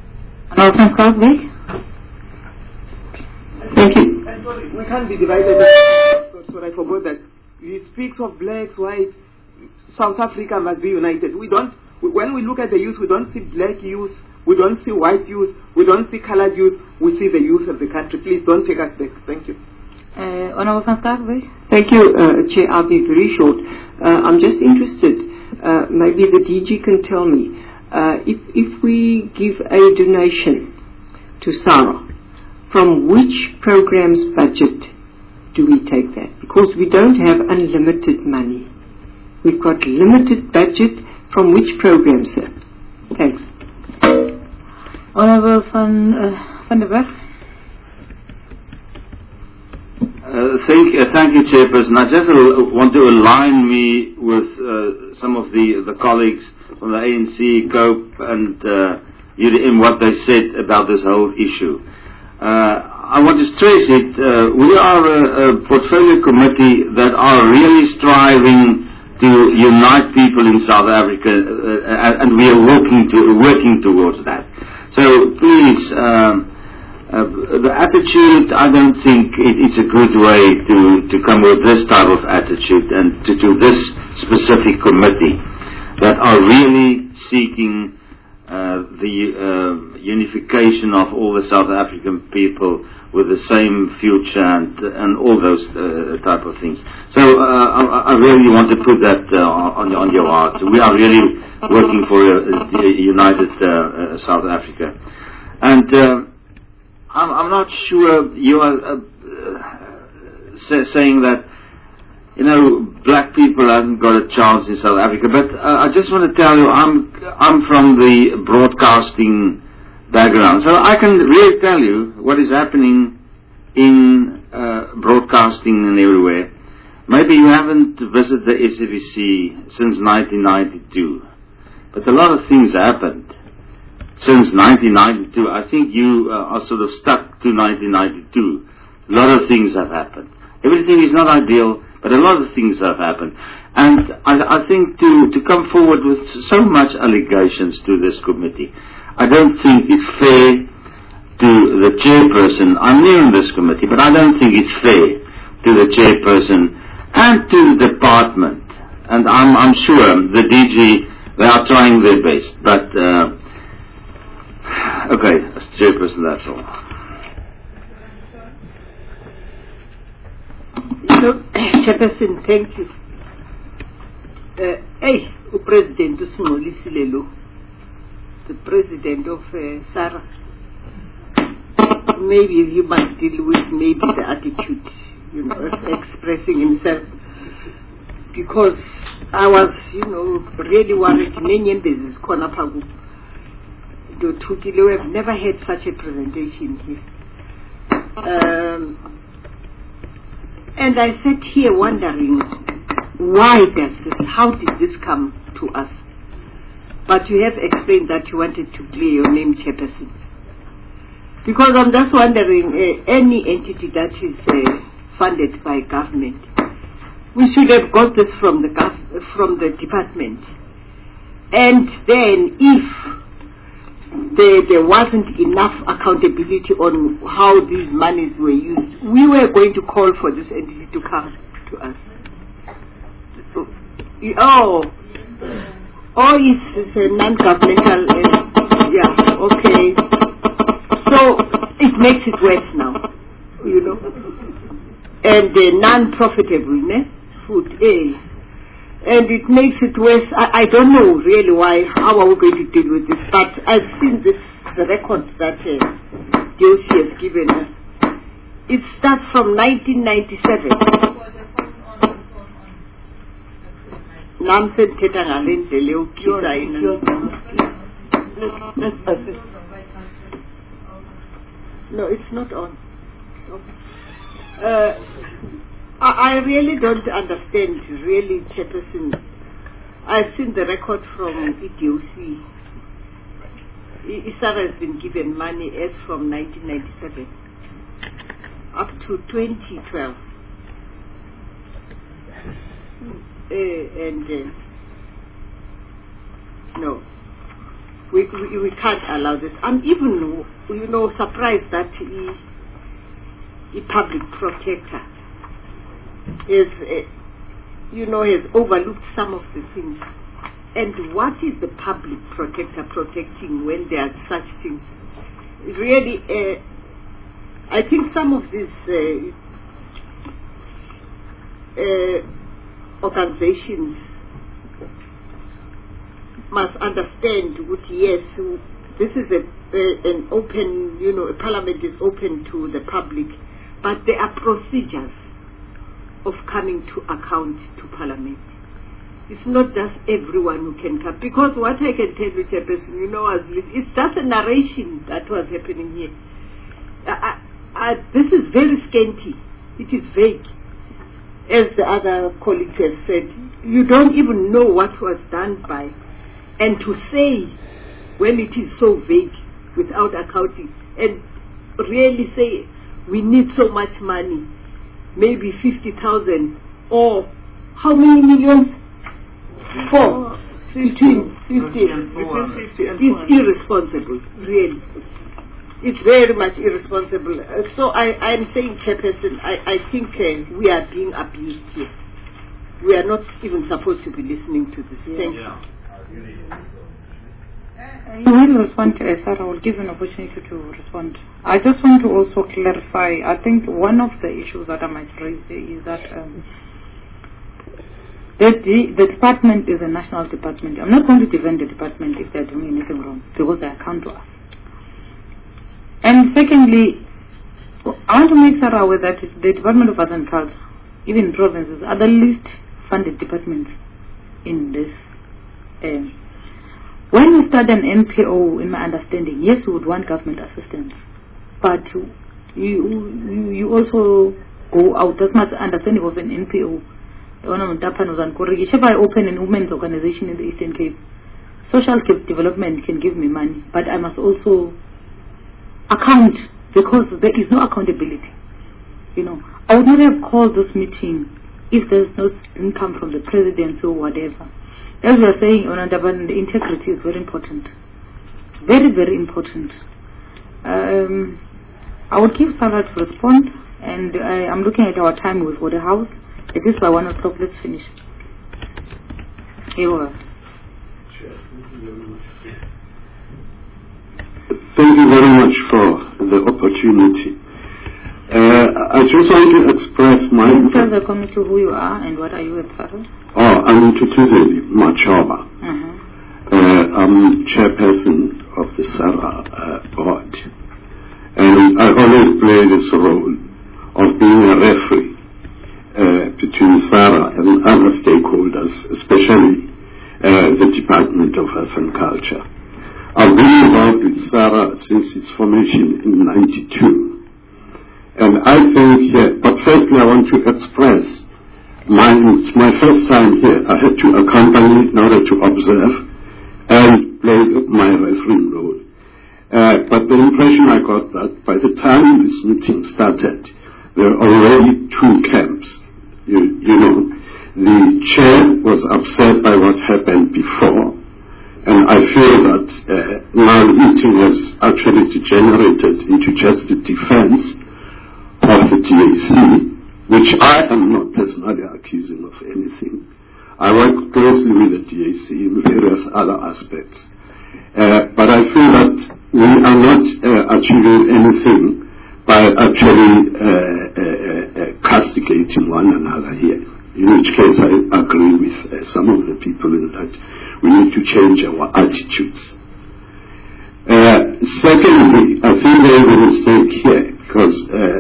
Thank you. Sorry, we can't be divided. Sorry, I forgot that. He speaks of blacks, whites. South Africa must be united. When we look at the youth, we don't see black youth, we don't see white youth, we don't see colored youth, we see the youth of the country. Please don't take us back. Thank you. Honorable van Stavenberg. Thank you, Chair. I'll be very short. I'm just interested. Maybe the DG can tell me if we give a donation to SARA, from which program's budget do we take that? Because we don't have unlimited money. We've got limited budget. From which program, sir? Thanks. Honorable van der Berg. Thank you, Chairperson. I just want to align me with some of the colleagues from the ANC, COPE and UDM, what they said about this whole issue. I want to stress it. We are a portfolio committee that are really striving to unite people in South Africa, and we are working towards that. So please, the attitude, I don't think it's a good way to come with this type of attitude and to this specific committee that are really seeking the unification of all the South African people with the same future and all those type of things. So I really want to put that on your heart. We are really working for a united South Africa. And I'm not sure you are saying that, you know, black people haven't got a chance in South Africa. But I just want to tell you, I'm from the broadcasting background, so I can really tell you what is happening in broadcasting and everywhere. Maybe you haven't visited the SABC since 1992, but a lot of things happened since 1992. I think you are sort of stuck to 1992. A lot of things have happened. Everything is not ideal, but a lot of things have happened. And I think to come forward with so much allegations to this committee, I don't think it's fair to the chairperson. I'm new in this committee, but I don't think it's fair to the chairperson and to the department. And I'm sure the DG, they are trying their best. But, okay, as chairperson, that's all. Chairperson, thank you. President Usimolisilo, the president of SARA, maybe you might deal with maybe the attitude, you know, expressing himself, because I was, you know, really worried. Many business corner pagu. We have never had such a presentation here. And I sat here wondering, why does this, how did this come to us? But you have explained that you wanted to clear your name, Chairperson. Because I'm just wondering, any entity that is funded by government, we should have got this from the department. And then if there wasn't enough accountability on how these monies were used, we were going to call for this entity to come to us. It's a non-governmental, yeah, okay. So it makes it worse now, you know. And non-profitable food, and it makes it worse. I don't know really how are we going to deal with this, but I've seen the record that DOC has given us. It starts from 1997. No, it's not on. I really don't understand, really, Chairperson. I've seen the record from EDOC. ISARA has been given money as from 1997 up to 2012. No, we can't allow this. I'm even, you know, surprised that the public protector is, you know, has overlooked some of the things. And what is the public protector protecting when there are such things? Really, I think some of these organizations must understand that, yes, this is an open, you know, a parliament is open to the public, but there are procedures of coming to account to parliament. It's not just everyone who can come, because what I can tell you, Chairperson, you know, it's just a narration that was happening here. This is very scanty. It is vague. As the other colleague has said, you don't even know what was done by, and to say when it is so vague without accounting, and really say we need so much money, maybe 50,000 or how many millions? 4, 15, 50. It's irresponsible, really. It's very much irresponsible. So I'm saying, Chairperson, I think we are being abused here. We are not even supposed to be listening to this. Thank you. You will respond to Sarah. I will give you an opportunity to respond. I just want to also clarify. I think one of the issues that I might raise is that the department is a national department. I'm not going to defend the department if they're doing anything wrong because they account to us. And secondly, I want to make Sarah aware that the Department of Arts and Culture, even provinces, are the least funded departments in this. When you start an NPO, in my understanding, yes, you would want government assistance, but you also go out. That's my understanding of an NPO. If I open a women's organization in the Eastern Cape, Social Cape Development can give me money, but I must also account, because there is no accountability. I would not have called this meeting if there's no income from the presidency or whatever. As we are saying, the integrity is very important. Very, very important. I would give Sarah to respond, and I'm looking at our time for the House. It is by 1 o'clock. Let's finish. Here. Thank you very much for the opportunity. I just want to express my... Can you tell the committee who you are and what are you at Sarah? I'm Tutuzeli Machoba. I'm chairperson of the Sarah board. And I always play this role of being a referee between Sarah and other stakeholders, especially the Department of Arts and Culture. I've been involved with Sarah since its formation in '92. And I think but firstly I want to express it's my first time here. I had to accompany in order to observe and play my refereeing role. But the impression I got that by the time this meeting started, there were already two camps. The chair was upset by what happened before, and I feel that now the meeting has actually degenerated into just the defense of the DAC, which I am not personally accusing of anything. I work closely with the DAC in various other aspects. But I feel that we are not achieving anything by actually castigating one another here. In which case I agree with some of the people in that we need to change our attitudes. Secondly, I think there is a mistake here because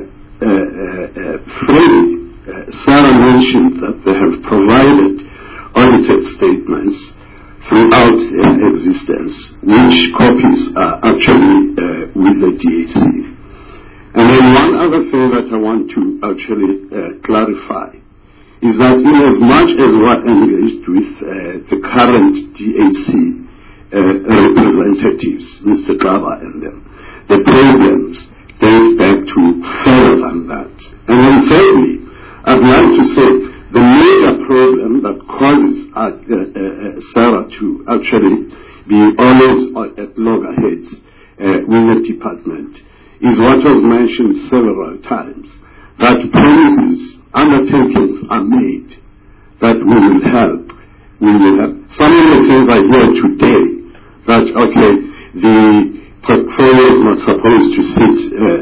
Sarah mentioned that they have provided audited statements throughout their existence, which copies are actually with the DAC. And then one other thing that I want to actually clarify is that in as much as we're engaged with the current DAC representatives, Mr. Gaba and them, the problems date back to further than that. And then thirdly, I'd like to say the major problem that causes Sarah to actually be always at loggerheads with the department is what was mentioned several times, that promises, undertakings are made that we will help. Some of the things I hear today, that, the portfolio is not supposed to sit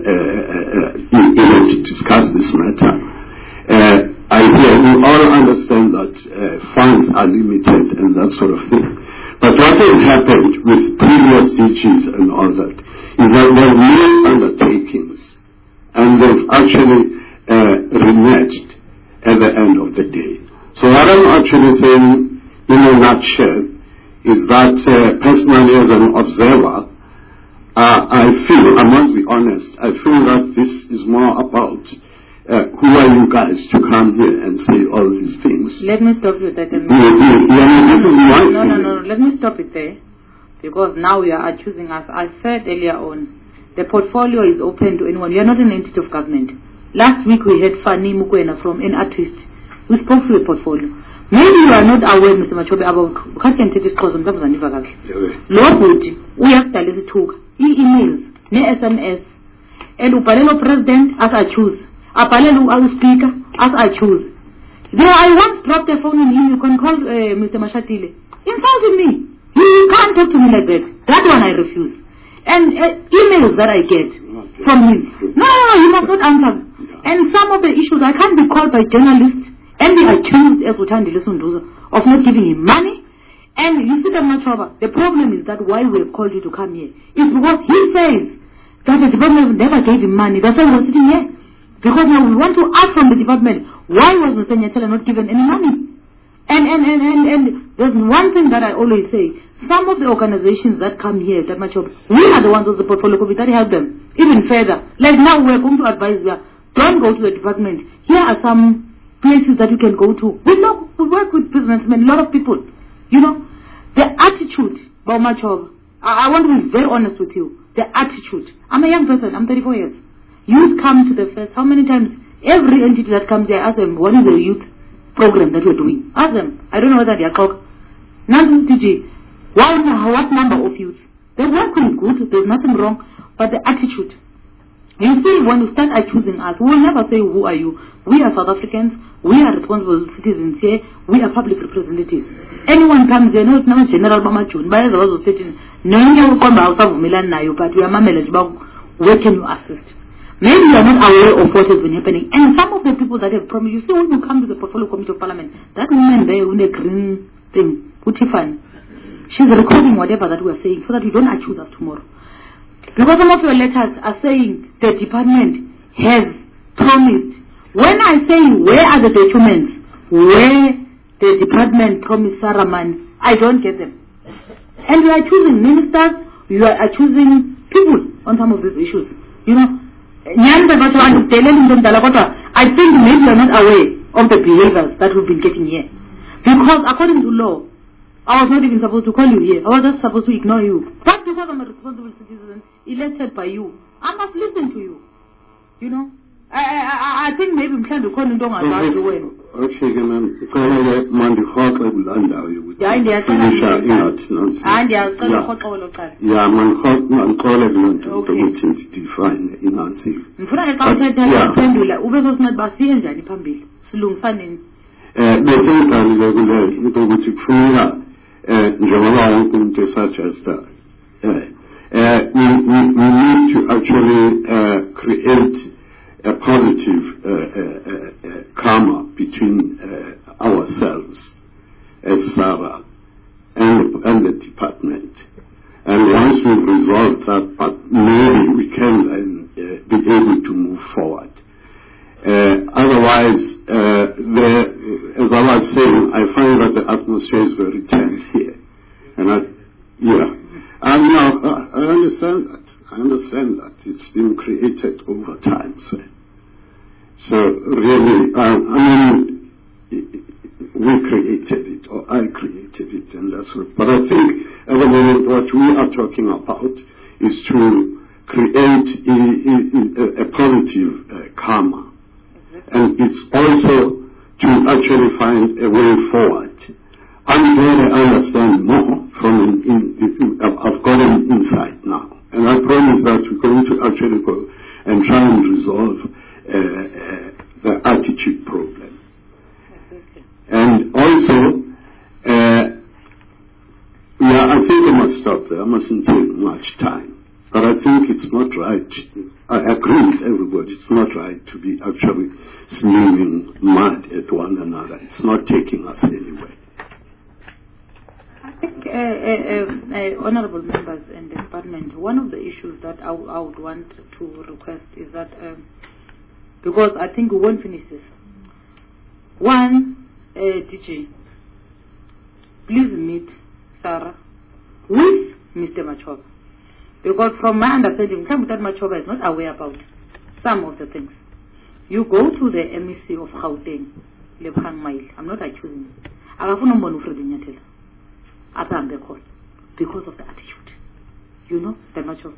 to discuss this matter. I hear, we all understand that funds are limited and that sort of thing. But what has happened with previous DGs and all that is that they've made undertakings and they've actually reneged at the end of the day. So what I'm actually saying in a nutshell is that personally as an observer, I feel, I must be honest, I feel that this is more about who are you guys to come here and say all these things. Let me stop you there. This is my No, let me stop it there. Because now you are accusing us. I said earlier on, the portfolio is open to anyone. You are not an entity of government. Last week we had Fanny Mukwena from an artist who spoke to the portfolio. Maybe you are not aware, Mr. Machobe, about this cause on Lord uyakudala isithuka emails ne-SMS and ubhalele president as I choose, abhalele speaker as I choose. There I once dropped the phone on him. You can call Mr. Mashatile, insulting me. You can't talk to me like that. That one I refuse. And emails that I get from him. No, you must not answer. And some of the issues, I can't be called by journalists and be accused as Uthandile Sunduza of not giving him money. And you see that Machoba, the problem is that why we have called you to come here is because he says that the department never gave him money. That's why we're sitting here. Because now we want to ask from the department, why was Mr. Nyathela not given any money? And there's one thing that I always say, some of the organizations that come here, that Machoba, we are the ones of the portfolio committee that help them even further. Like now we're going to advise you, don't go to the department. Here are some places that you can go to. We work with businessmen, a lot of people. You know, the attitude about Machoba, I want to be very honest with you. The attitude. I'm a young person, I'm 34 years. Youth come to the fest. How many times? Every entity that comes there, I ask them, what is the youth program that we're doing? Ask them. I don't know whether they are called. Nothing, TG. What number of youth? The work is good, there's nothing wrong, but the attitude. You see, when you start accusing us, we will never say, who are you? We are South Africans, we are responsible citizens here, we are public representatives. Anyone comes there, no, it's not General Mamachun, but as I was stating, no, but we are Mamela, where can you assist? Maybe you are not aware of what has been happening. And some of the people that have promised, you see, when you come to the Portfolio Committee of Parliament, that woman there with the green thing, Utifan, she's recording whatever that we are saying so that you don't accuse us tomorrow. Because some of your letters are saying the department has promised. When I say where are the documents where the department promised Saraman, I don't get them. And you are accusing ministers, you are accusing people on some of these issues. You know, I think maybe you are not aware of the behaviors that we've been getting here. Because according to law, I was not even supposed to call you here. I was just supposed to ignore you. But because I'm a responsible citizen, elected by you, I must listen to you. You know? I think maybe I'm trying to call you down about the way. Okay, njengoba wonke umuntu esajesta we need to actually create a positive karma between ourselves as SARA and the department. And once we've resolved that, but maybe we can then be able to move forward. Otherwise, as I was saying, I find that the atmosphere is very tense here. And I understand that. I understand that. It's been created over time. So really, we created it, or I created it, and that's what. But I think at the moment what we are talking about is to create a positive karma. And it's also to actually find a way forward. I'm going to understand more from I've got an insight now. And I promise that we're going to actually go and try and resolve the attitude problem. And also, I think I must stop there. I mustn't take much time. But I think it's not right. I agree with everybody. It's not right to be actually slinging mud at one another. It's not taking us anywhere. I think, honorable members in the department, one of the issues that I would want to request is that, because I think we won't finish this. One, DG, please meet Sarah with Mr. Machoba. Because from my understanding, Mr. Machoba is not aware about some of the things. You go to the MEC of Gauteng, Lebhang Mail. I'm not accusing you. Because of the attitude. You know, that Machoba.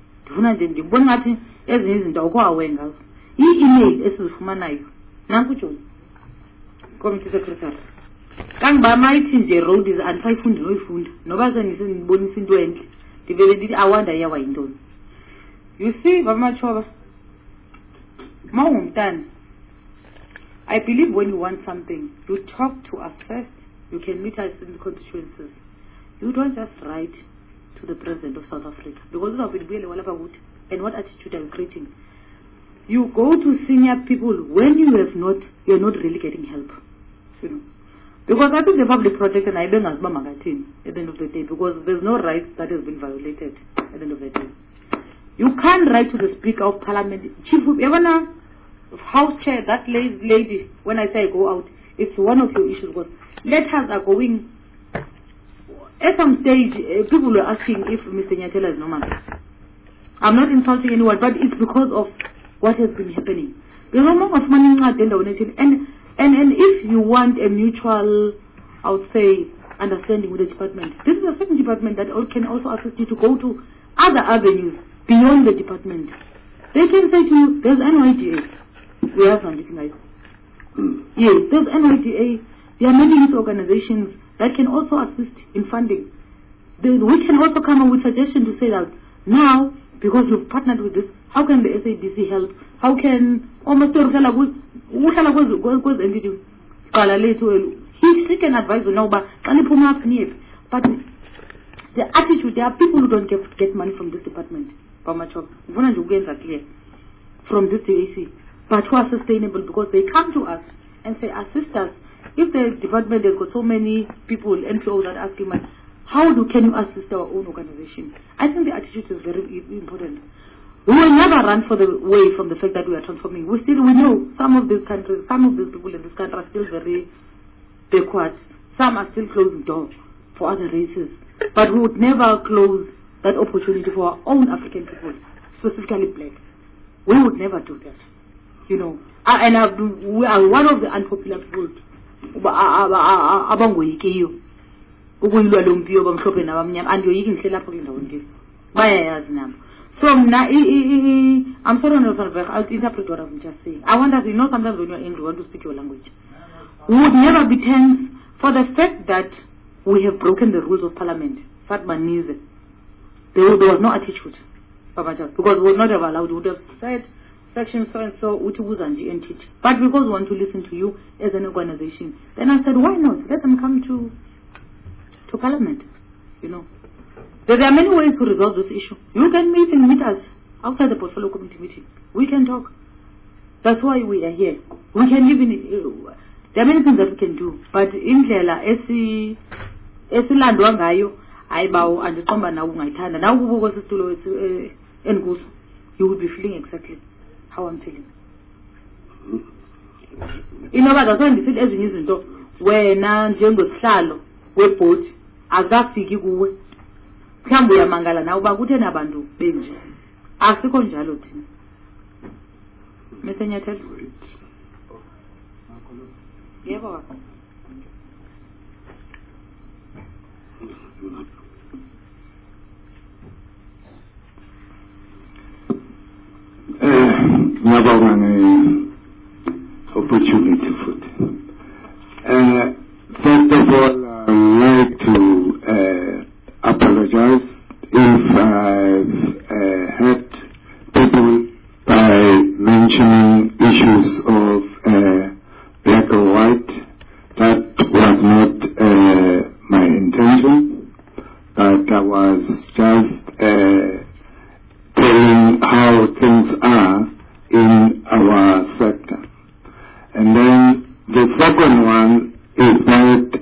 Email esizifumanayo nanku John committee secretary kangiba mayithi nje road is antifundi noyifunda noba sengisibonisa into enhle ndivele ndithi awanda yawa yintoni. You see Machoba, mawumntana, I believe when you want something you talk to us first. You can meet us in the constituencies. you don't just write to the President of South Africa, because and what attitude are you creating? You go to senior people when you're not really getting help. You know. Because I think the public protector and I don't ask Magatin at the end of the day, because there's no right that has been violated at the end of the day. You can't write to the Speaker of Parliament, Chief Evana, House Chair, that lady, when I say go out, it's one of your issues, because letters are going. At some stage, people were asking if Mr. Nyatela is normal. I'm not insulting anyone, but it's because of what has been happening. There's no more of money and if you want a mutual, I would say, understanding with the department, this is a second department that can also assist you to go to other avenues beyond the department. They can say to you, there's NYDA. We have something like yes, there's NYDA. There are many youth organizations that can also assist in funding. We can also come up with suggestions to say that now, because you've partnered with this, how can the SADC help? How can almost she can advise you now, but the attitude, there are people who don't get money from this department. From this DAC, but who are sustainable because they come to us and say, assist us. If the department has got so many people, NPOs that are asking, can you assist our own organization? I think the attitude is very important. We will never run away from the fact that we are transforming. We know some of these countries, some of these people in this country are still very backward. Some are still closing doors for other races. But we would never close that opportunity for our own African people, specifically black. We would never do that. You know. We are one of the unpopular people. So I'm sorry, I'll interpret what I'm just saying. I want us, sometimes when you're angry, you want to speak your language. We would never be tense for the fact that we have broken the rules of parliament. Fatma needs it. There was no attitude. Because we would not have allowed, we would have said, section so and so, Utubuzanji and teach. But because we want to listen to you as an organization, then I said, why not? Let them come to parliament. You know. There are many ways to resolve this issue. You can meet us outside the portfolio committee meeting. We can talk. That's why we are here. We can even, there are many things that we can do. But indlela esilandwa ngayo ayibawo andiqomba nawo ungayithanda nawo kubuko sisitulo enkuso, you will be feeling exactly how I'm feeling. Inoba so ndisithi ezinye izinto wena njengosihlalo webhodi azafiki kuwe. Mhlawumbe uyamangala nawe uba kutheni abantu benje. Asikho njalo thina. Mr. Nyathela. Yebo baba. Ngiyabonga opportunity futhi. First of all, I would like to apologize if I've hurt people by mentioning issues of black or white. That was not my intention, but I was just telling how things are in our sector. And then the second one is that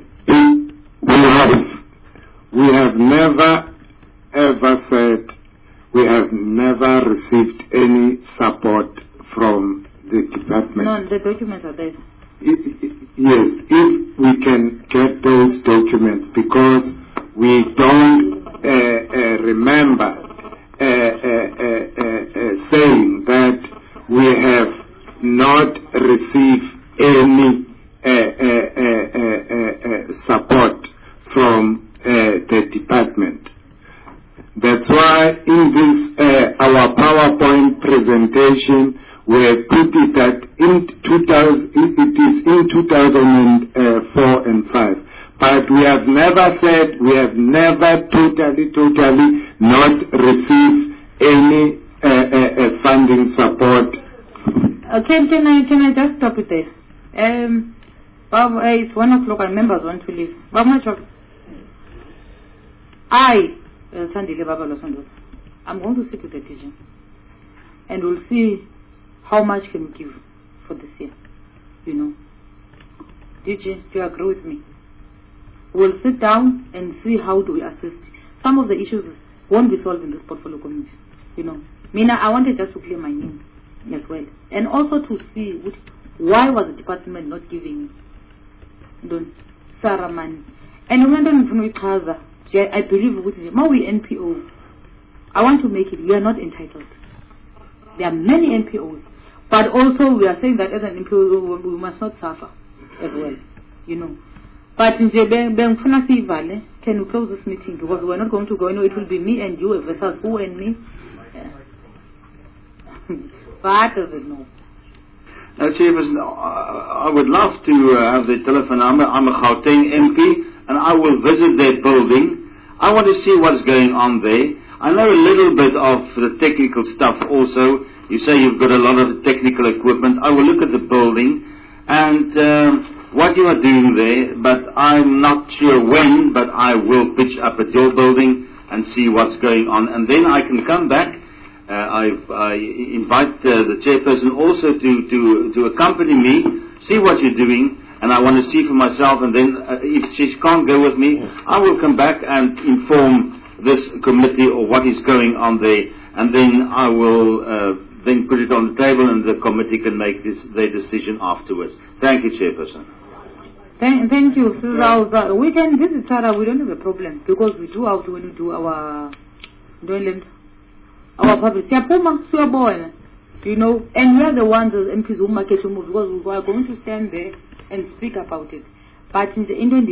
we have never ever said we have never received any support from the department. No, the documents are there. Yes, if we can get those documents, because we don't remember saying that we have not received any support from the department. That's why in this our PowerPoint presentation we have put it that it is in 2004 and 5. But we have never said, we have never totally not received any funding support. Can I just stop it there? It's 1 o'clock and members want to leave. Sandile Baba Losondosa, I'm going to sit with the teacher and we'll see how much can we give for this year. You know. DJ, do you agree with me? We'll sit down and see how do we assist. Some of the issues won't be solved in this portfolio committee. You know. Mina, I wanted just to clear my name as well. And also to see why was the department not giving Sarah money. And when I believe we NPO, I want to make it, we are not entitled. There are many NPOs. But also we are saying that as an NPO we must not suffer as well. You know. But can we close this meeting? Because we're not going to go, it will be me and you versus who and me. But does it know? Now, Chairperson, I would love to have the telephone number. I'm a Gauteng MP, and I will visit their building. I want to see what's going on there. I know a little bit of the technical stuff also. You say you've got a lot of technical equipment. I will look at the building and what you are doing there, but I'm not sure when, but I will pitch up at your building and see what's going on. And then I can come back. I invite the chairperson also to accompany me, see what you're doing, and I want to see for myself. And then if she can't go with me, I will come back and inform this committee of what is going on there, and then I will then put it on the table, and the committee can make their decision afterwards. Thank you, Chairperson. Thank you, Susan. We can visit Sarah. We don't have a problem because we do out when we do our public, you know, and we are the ones as MPs who market to move because we are going to stand there and speak about it. But in the Indian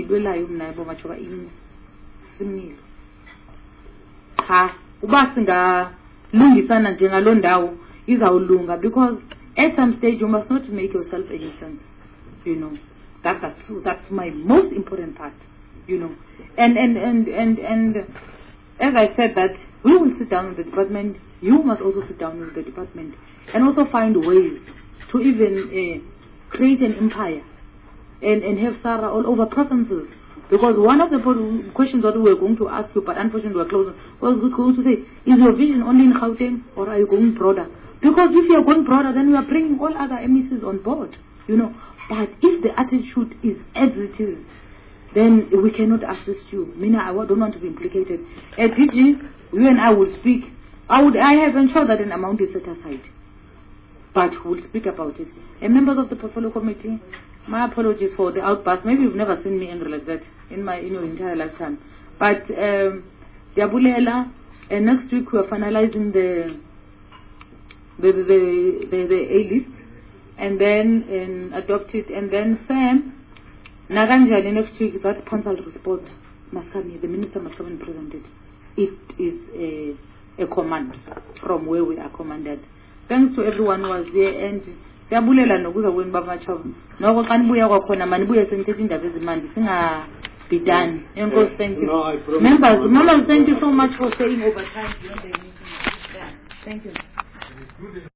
because at some stage you must not make yourself a nuisance, you know. That's my most important part, you know. And as I said that we will sit down with the department, you must also sit down with the department and also find ways to even create an empire and have Sarah all over provinces. Because one of the questions that we were going to ask you, but unfortunately we are closing, was going to say, is your vision only in Gauteng or are you going broader? Because if you are going broader, then we are bringing all other MECs on board, you know. But if the attitude is as it is, then we cannot assist you. Mina, I don't want to be implicated. At DG, you and I will speak. I have ensured that an amount is set aside. But we'll speak about it. And members of the portfolio committee, my apologies for the outburst. Maybe you've never seen me angry like that in your entire lifetime. But Diabulela, and next week we are finalizing the A list, and then adopt it, and then Sam. Naganjani next week, that council report must come here. The minister must come and present it. It is a command from where we are commanded. Thanks to everyone who was there, and siyabulela nokuza kweni bamachaba. Noko xa nibuya kwakhona manibuye senithethe indaba ezimandi singabhidani. Enkosi, thank you. Members, thank you so much for staying over time. Thank you.